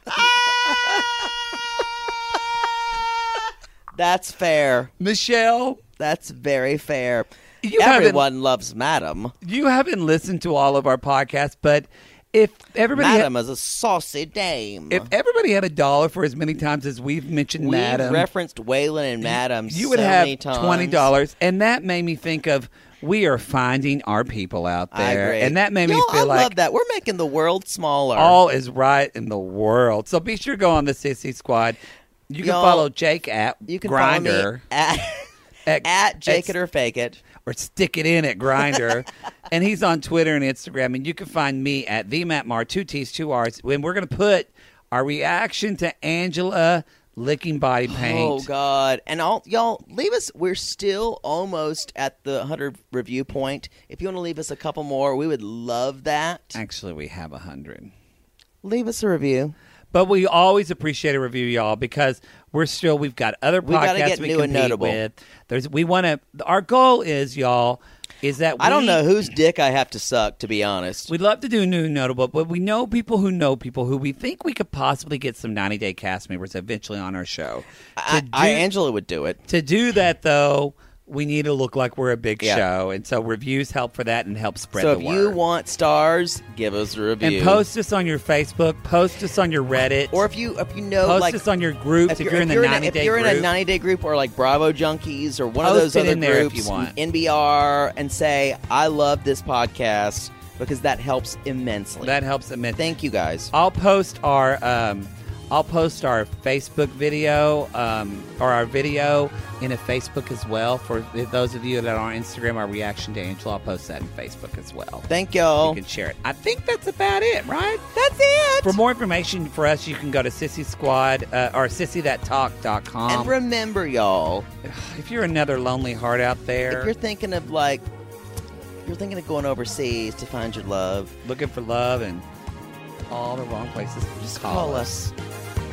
That's fair. Michelle, That's very fair. You haven't- Everyone loves Madam. you haven't listened to all of our podcasts, but if everybody had- Madam is a saucy dame. if everybody had a dollar for as many times as we've mentioned We've Madam, referenced Waylon and Madam you would so have many times. twenty dollars, and that made me think of we are finding our people out I there, agree. and that made me Yo, feel I like love that. We're making the world smaller. all is right in the world. So be sure to go on the Sissy Squad. You can Y'all, follow Jake at you can Grinder follow me at, at, at Jake It or Fake It. or stick it in at Grinder, and he's on Twitter and Instagram. And you can find me at the Matt Mar, two T's, two R's. When we're going to put our reaction to Angela licking body paint. Oh God! And all y'all leave us. We're still almost at the hundred review point. If you want to leave us a couple more, we would love that. Actually, we have a hundred. Leave us a review. But we always appreciate a review, y'all, because we're still we've got other We gotta podcasts get we new and compete notable. with. There's we want to. Our goal is, y'all, is that we, I don't know whose dick I have to suck, to be honest. We'd love to do new and notable, but we know people who know people who we think we could possibly get some ninety day cast members eventually on our show. I, To I, do- Angela would do it. To do that, though, we need to look like we're a big Yeah. show, and so reviews help for that and help spread So the if word. you want stars, give us a review. and post us on your Facebook, post us on your Reddit, or if you if you know post like us on your groups if, you're, in the if ninety a, day if you're group. in a ninety day group or like Bravo Junkies or one of Post those it other in there if groups, you want. N B R, and say I love this podcast because that helps immensely. That helps immensely. Thank you guys. I'll post our um, I'll post our Facebook video um, or our video in a Facebook as well. For those of you that are on Instagram, our reaction to Angela, I'll post that in Facebook as well. Thank y'all. You can share it. I think that's about it, right? That's it. For more information for us, you can go to Sissy Squad uh, or sissy that talk dot com. And remember, y'all, If you're another lonely heart out if there you're thinking of like, you're thinking of going overseas to find your love, looking for love in all the wrong places, just call, call us. us.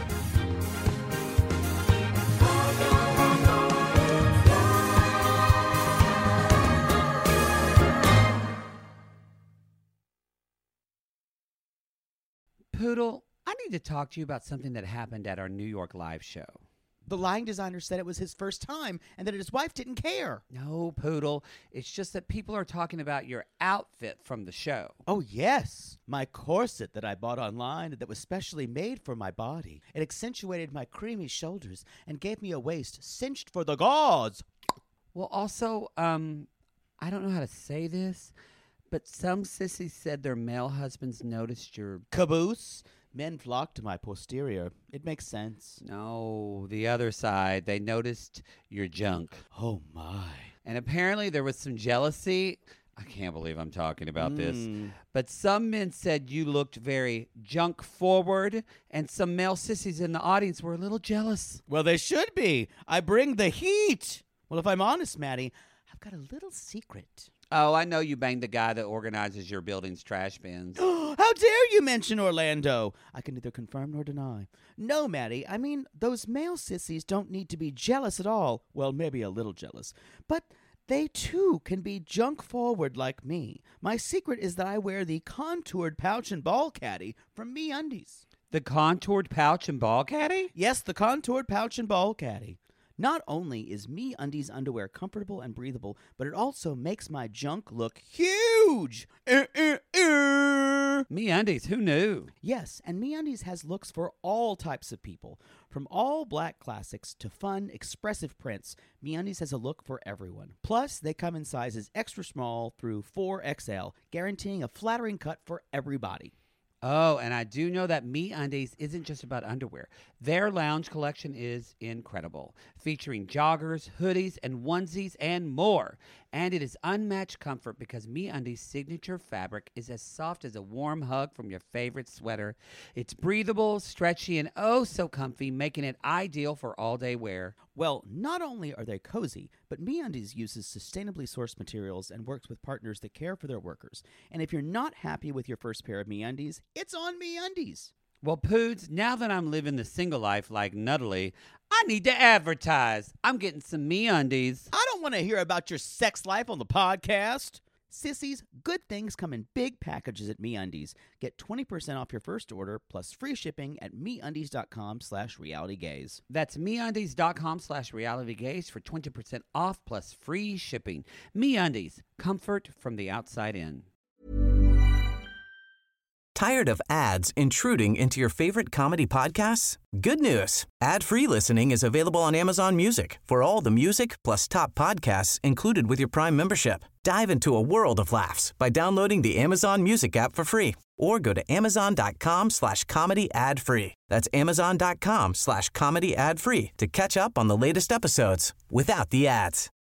Poodle, I need to talk to you about something that happened at our New York live show. The lighting designer said it was his first time and that his wife didn't care. No, Poodle. It's just that people are talking about your outfit from the show. Oh, yes. My corset that I bought online that was specially made for my body. It accentuated my creamy shoulders and gave me a waist cinched for the gods. Well, also, um, I don't know how to say this, but some sissies said their male husbands noticed your... Caboose. Men flock to my posterior. It makes sense. No, the other side. They noticed your junk. Oh, my. And apparently there was some jealousy. I can't believe I'm talking about this. Mm. But some men said you looked very junk forward, and some male sissies in the audience were a little jealous. Well, they should be. I bring the heat. Well, if I'm honest, Maddie, I've got a little secret. Oh, I know you banged the guy that organizes your building's trash bins. How dare you mention Orlando? I can neither confirm nor deny. No, Maddie, I mean, those male sissies don't need to be jealous at all. Well, maybe a little jealous. But they, too, can be junk-forward like me. My secret is that I wear the contoured pouch and ball caddy from MeUndies. The contoured pouch and ball caddy? Yes, the contoured pouch and ball caddy. Not only is MeUndies underwear comfortable and breathable, but it also makes my junk look huge. Uh, uh, uh. MeUndies, who knew? Yes, and MeUndies has looks for all types of people. From all black classics to fun, expressive prints, MeUndies has a look for everyone. Plus, they come in sizes extra small through four X L, guaranteeing a flattering cut for everybody. Oh, and I do know that MeUndies isn't just about underwear. Their lounge collection is incredible, featuring joggers, hoodies, and onesies, and more. And it is unmatched comfort because MeUndies' signature fabric is as soft as a warm hug from your favorite sweater. It's breathable, stretchy, and oh so comfy, making it ideal for all-day wear. Well, not only are they cozy, but MeUndies uses sustainably sourced materials and works with partners that care for their workers. And if you're not happy with your first pair of MeUndies, it's on MeUndies. Well, Poods, now that I'm living the single life like Nuttily, I need to advertise. I'm getting some MeUndies. I don't want to hear about your sex life on the podcast. Sissies, good things come in big packages at MeUndies. Get twenty percent off your first order plus free shipping at MeUndies.com slash realitygaze. That's MeUndies.com slash realitygaze for twenty percent off plus free shipping. MeUndies, comfort from the outside in. Tired of ads intruding into your favorite comedy podcasts? Good news. Ad-free listening is available on Amazon Music for all the music plus top podcasts included with your Prime membership. Dive into a world of laughs by downloading the Amazon Music app for free or go to amazon.com slash comedy ad free. That's amazon.com slash comedy ad free to catch up on the latest episodes without the ads.